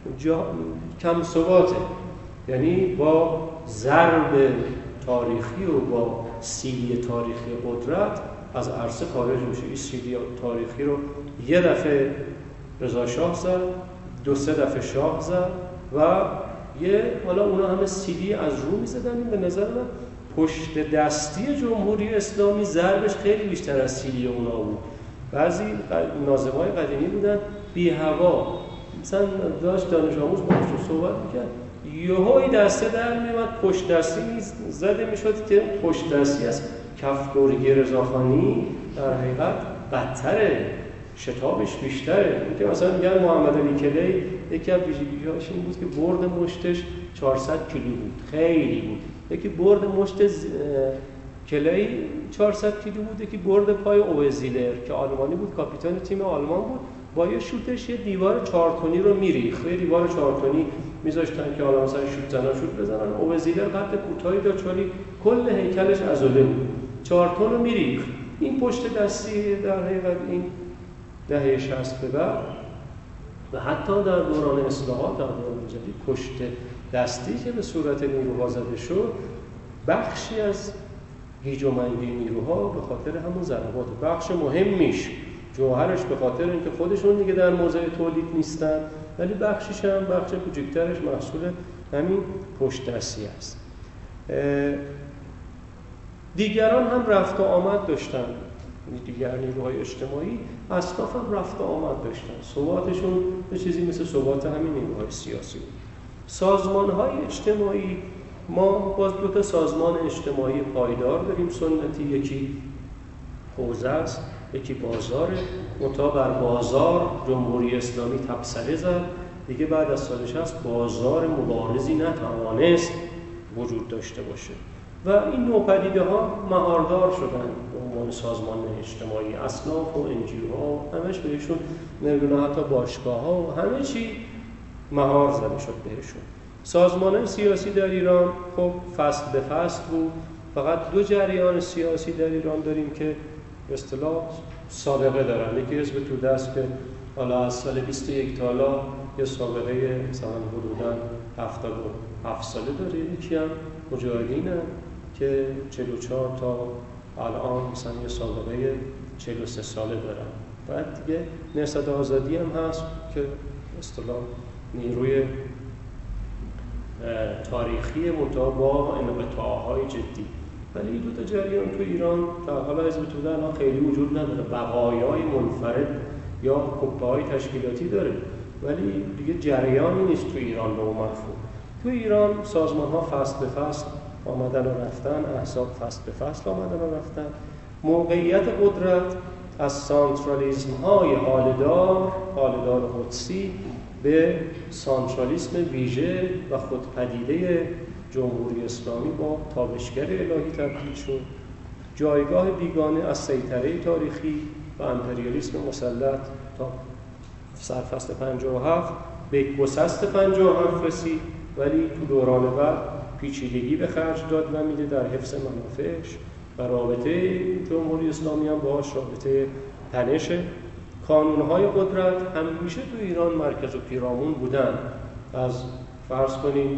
کم ثباته، یعنی با ضرب تاریخی و با سیلی تاریخی قدرت از عرصه خارج میشه. این سیلی تاریخی رو یه دفعه رضا شاه زد، 2-3 دفعه شاه زد و حالا اونا همه سیلی از رو میزدن. به نظر من پشت دستی جمهوری اسلامی ضربش خیلی بیشتر از سیلی اونا بود. بعضی ناظمای قدیمی بودن بی هوا، مثلا داشت دانش آموز باهاش صحبت میکرد، یهویی دسته در میومد پشت دستی زده میشد که پشت دستی از کفگرگی رضاخانی در حقیقت بدتره، شتابش بیشتره. این که مثلا میگن محمد علی کلی یکی از ویژگی‌هاش این بود که برد مشتش 400 کیلو بود، خیلی بود. یکی برد مشت کلی 400 کیلو بود، یکی برد پای اوزیلر که آلمانی بود، کاپیتان تیم آلمان بود، با یه شوتش یه دیوار 4 تنی رو میریخت. یه دیوار 4 تنی میذاشتن که حالا مثلا شوت بزنن. اوزیلر قد کوتاهی داشت ولی کل هیکلش عضله بود، 4 تن رو میریخت. این پشت دستی در حقیقت این دهه 60 به بعد و حتی در دوران اصلاحات در دوران جدید پشت دستی که به صورت نیروها زده شد، بخشی از گیج و منگی نیروها به خاطر همون ضربات، بخش مهمیش جوهرش به خاطر اینکه خودشون دیگه در موضع تولید نیستن، ولی بخشش هم بخش کوچکترش محصول همین پشت دستی است. دیگران هم رفت و آمد داشتن، دیگر نیروهای اجتماعی اصناف هم رفت و آمد داشتن، ثباتشون به چیزی مثل ثبات همین نیروهای سیاسی بود. سازمان‌های اجتماعی، ما باز دو تا سازمان اجتماعی پایدار داریم سنتی، یکی حوزه است، یکی بازاره. منتها بر بازار جمهوری اسلامی تبصره زد دیگه، بعد از سال 60 بازار مبارزی نتوانست وجود داشته باشه و این نوپدیده ها مهاردار شدن به عنوان سازمان اجتماعی. اصناف و انجیوها همش بهشون نمیدونه، حتی باشگاه ها و همه چی مهار زده شد بهشون. سازمان سیاسی در ایران خب فصل به فصل بود. فقط دو جریان سیاسی در ایران داریم که به اصطلاح سابقه دارن. یکی حزب توده است که حالا از سال 21 تا حالا یه سابقه مثلا حدوداً 77 ساله داره. یکی هم مجاهدینه که 44 تا الان مثلا یه سابقه 43 ساله دارن. بعد دیگه نهضت آزادی هم هست که اصطلاح نیروی تاریخی منتها با انقطاع‌های جدی. ولی این دو تا جریان تو ایران تا حالا حزب توده الان خیلی وجود نداره، بقایای منفرد یا کپه‌های تشکیلاتی داره ولی دیگه جریانی نیست تو ایران به اون مفهوم. تو ایران سازمان‌ها فصل به فصل آمدن و رفتن، احزاب فصل به فصل آمدن و رفتن. موقعیت قدرت از سانترالیسم‌های حالدار قدسی به سانترالیسم ویژه و خودپدیده جمهوری اسلامی با تابشگر الهی تبدیل شد. جایگاه بیگانه از سیطره تاریخی و امپریالیسم مسلط تا سرفصل 57 به گسست 57 رسید، ولی تو دوران بعد پیچیدگی به خرج داد و میده در حفظ منافعش و رابطه جمهوری اسلامی هم باهاش رابطه تنشه. کانونهای قدرت همیشه تو ایران مرکز و پیرامون بودن. از فرض کنیم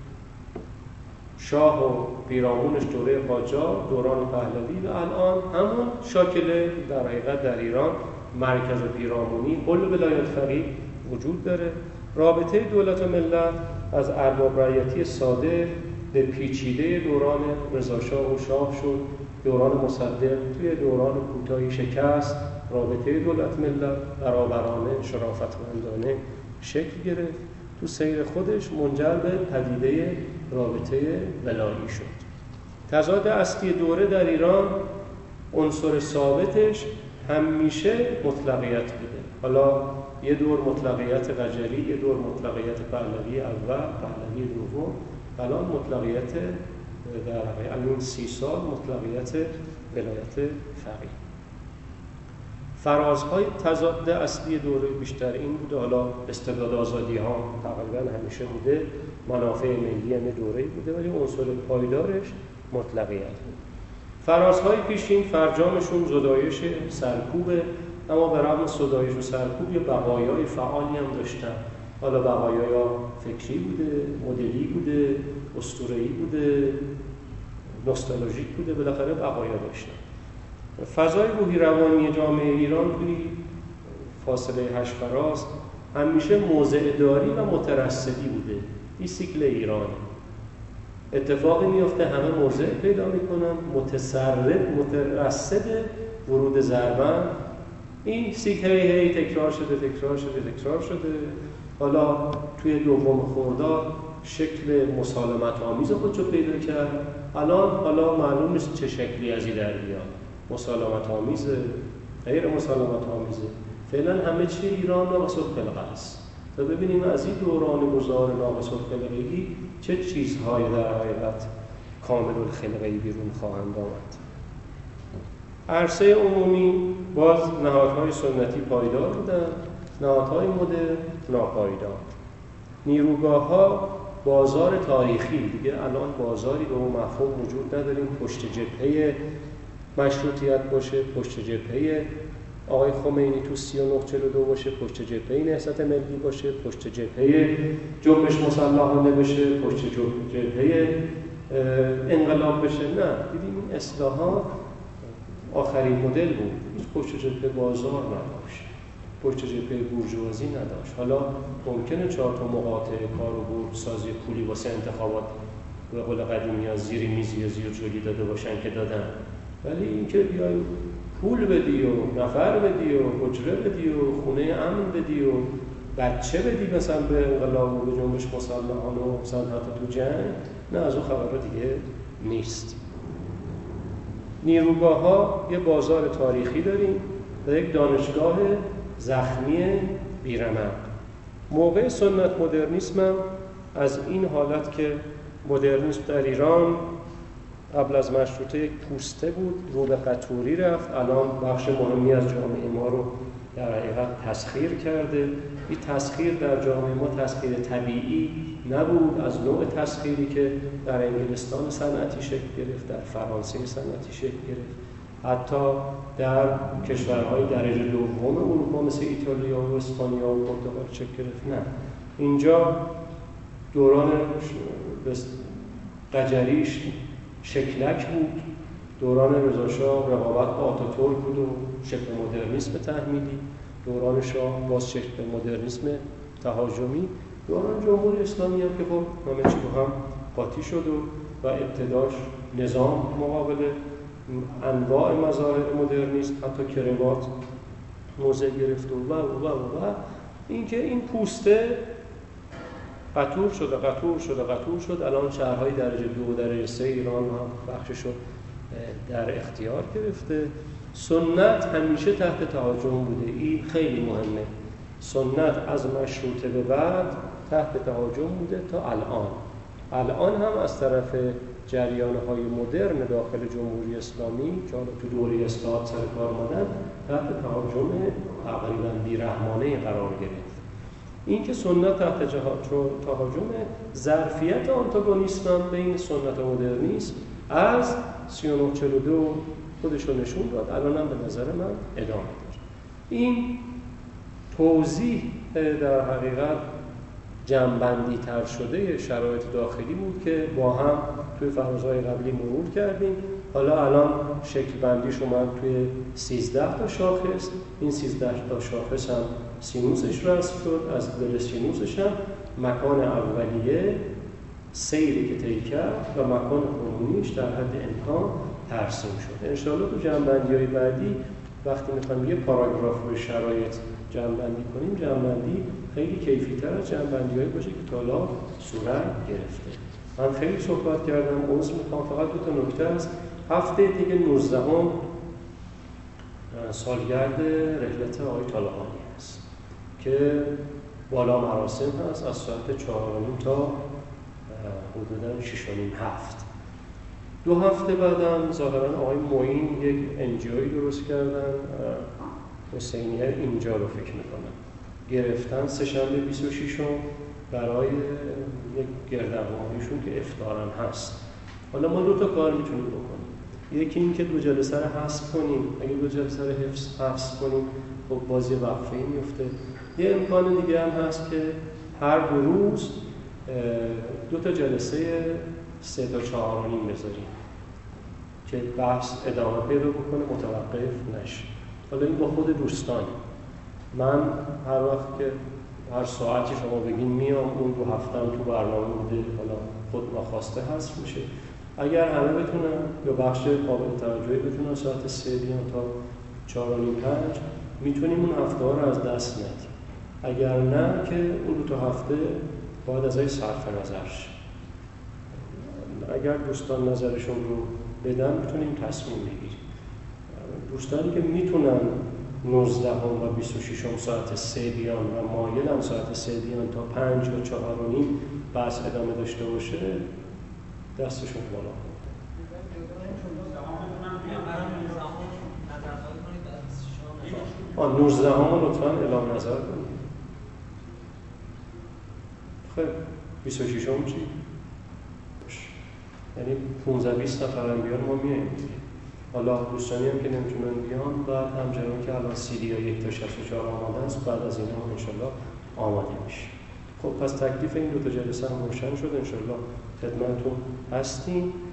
شاه و پیرامونش دوره قاجار، دوران پهلوی و الان همون شاکله در حقیقت در ایران مرکز و پیرامونی کل ولایت فقیه وجود داره. رابطه دولت و ملت از ارباب رعیتی ساده به پیچیده دوران رضاشاه و شاه شد. دوران مصدق توی دوران کوتاهی شکست، رابطه دولت ملت برابرانه شرافتمندانه شکل گرفت. تو سیر خودش منجر به پدیده رابطه ولایی شد. تضاد اصلی دوره در ایران عنصر ثابتش همیشه مطلقیت بوده. حالا یه دور مطلقیت قجری، یه دور مطلقیت پهلوی اول، پهلوی دوم، الان مطلقیت در همین 30 سال مطلقیت ولایت فقیه. فرازهای تضاد اصلی دوره بیشتر این بوده. حالا استبداد آزادی ها تقریبا همیشه بوده، منافع ملی هم دوره بوده، ولی عنصر پایدارش مطلقیت بود. فرازهای پیشین فرجامشون زدایش سرکوبه، اما به رغم زدایش و سرکوب یه بقایای فعالی هم داشتن. حالا بقایایا فکری بوده، مدلی بوده، اسطوره‌ای بوده، نوستالژیک بوده، بالاخره بقایا داشتن. فضای روحی روانی جامعه ایران توی فاصله 8 فراز همیشه موضع‌داری و مترصدی بوده. این سیکل ایرانه. اتفاقی میفته همه موضع پیدا میکنن، مترصد ورود ضربن. این سیکل هی تکرار شده. حالا توی دوم خرداد شکل مسالمت آمیز خودشو پیدا کرد. حالا معلوم نیست چه شکلی از این در بیاد. مسالمت آمیزه، غیر مسالمت آمیزه. فعلا همه چی ایران ناقص الخلقه است. تا ببینیم از این دوران گذار ناقص الخلقگی چه چیزهای در حقیقت کامل الخلقه‌ای بیرون خواهند آمد. عرصه عمومی باز نهادهای سنتی پایدار بودن، نهادهای مدرن ناپایدار. نیروگاه‌ها بازار تاریخی، دیگه الان بازاری به اون مفهوم وجود نداریم. پشت جبهه مشروطیت باشه، پشت جبهه آقای خمینی تو 3942 باشه، پشت جبهه نهضت ملی باشه، پشت جبهه جنبش مسلحانه باشه، پشت جبهه انقلاب بشه. نه، دیدیم این اصلاحات آخرین مدل بود. هیچ پشت جبهه بازار نداشت، پشت جبهه بورژوازی نداشت. حالا ممکنه 4 تا مقاطعه کار و بورسازی پولی واسه انتخابات به قول قدیمی ها زیر میزی زیر جولی داده باشن که دادن، ولی اینکه بیای پول بدی و نفر بدی و اجره بدی و خونه امن بدی و بچه بدی مثلا به انقلاب و به جنبش مسلحانه و مثلا حتی تو جنگ، نه از اون خبرها دیگه نیست. نیروگاه‌ها یه بازار تاریخی داریم و یک دانشگاه زخمی بیرمق. موقع سنت مدرنیسم هم از این حالت که مدرنیسم در ایران قبل از مشروطه یک پوسته بود، رو به قطوری رفت، الان بخش مهمی از جامعه ما رو در حقیقت تسخیر کرده. این تسخیر در جامعه ما تسخیر طبیعی نبود، از نوع تسخیری که در انگلستان صنعتی شکل گرفت، در فرانسه صنعتی شکل گرفت، حتی در کشورهای درجه دوم اروپا مثل ایتالیا و اسپانیا و پرتغال شکل گرفت. نه، اینجا دوران قجریش شکلک بود، دوران رضا شاه رقابت با آتاتورک بود و شکل مدرنیسم تحمیلی، دوران شاه باز شکل مدرنیسم تهاجمی، دوران جمهوری اسلامی هم که با همه چی با هم قاطی شد و ابتداش نظام مقابل انواع مظاهر مدرنیسم، حتی کروات موضع گرفت و اینکه این پوسته قطور شد. الان شهرهای درجه 2 و درجه 3 ایران هم بخشش رو در اختیار گرفته. سنت همیشه تحت تهاجم بوده، این خیلی مهمه. سنت از مشروطه به بعد تحت تهاجم بوده تا الان هم از طرف جریان‌های مدرن داخل جمهوری اسلامی که حالا تو دوره اصلاحات سر کار اومدن تحت تهاجم تقریباً بی‌رحمانه قرار گرفت. این که سنت تحت تهاجم، ظرفیت آنتاگونیسم بین سنت و مدرنیسم از 3942 خودش رو نشون داد، الان هم به نظر من ادامه داره. این توضیح در حقیقت جمع‌بندی تر شده شرایط داخلی بود که با هم توی فرازهای قبلی مرور کردیم. حالا الان شکل بندیش اومد توی 13 تا شاخص. این 13 تا شاخص هم سینوسش رسم شد، از دل سینوسش هم مکان اولیه سیری که طی کرد و مکان عمومیش در حد امکان ترسیم شد. انشاءالله تو جمع‌بندی‌های بعدی وقتی می‌خوایم یه پاراگراف روی شرایط جمع‌بندی کنیم، جمع‌بندی خیلی کیفی‌تر از جمع‌بندی‌هایی باشه که تا حالا صورت گرفته. من خیلی صحبت کردم، عذر می‌خوام، فقط دو تا نکته است. هفته دیگه 19ام سالگرد رحلت آقای طالقانی است که بالا مراسم هست از ساعت 4:30 تا حدوداً 6:30-7. 2 هفته بعدم ظاهراً آقای معین یک NGOی درست کردن، حسینیه اینجا رو فکر میکنم گرفتن سه‌شنبه 26م برای یک گردهماییشون که افطارم هست. حالا ما 2 تا کار میتونیم بکنیم. یکی این که 2 جلسه رو حذف کنیم، اگه 2 جلسه رو حذف کنیم خب بازی وقفه‌ای میفته. یه امکان دیگه هم هست که هر 2 روز 2 تا جلسه 3 تا 4:30 بذاریم که بحث ادامه پیدا بکنه، متوقف نشه. حالا این با خود دوستان، من هر وقت که هر ساعتی شما بگین میام، اون 2 هفته‌ام تو برنامه بوده، حالا خود ناخواسته حذف میشه. اگر همه بتونن یا بخش قابل توجهی بتونن ساعت 3 بیان تا 4:30-5 میتونیم اون هفته‌ها رو از دست ندیم. اگر نه که اون 2 تا هفته باید ازش صرف نظر شه. اگر دوستان نظرشون رو بدن میتونیم تصمیم بگیریم. دوستانی که میتونن 19ام و 26م ساعت 3 بیان و مایلن ساعت 3 بیان تا 5 یا 4:30 بحث ادامه داشته باشه دستشون بالا کنه. 19ام لطفاً اعلام نظر کنید. خب 26م چی؟ یعنی 15-20 نفرم بیان ما میایم. حالا دوستانی هم که نمیتونن بیان بعد همچنان که الان سیدیا 1 تا 64 آماده است، بعد از اینا انشالله آماده میشه. خب پس تکلیف این 2 تا جلسه هم روشن شد، انشالله خدمتتون هستیم.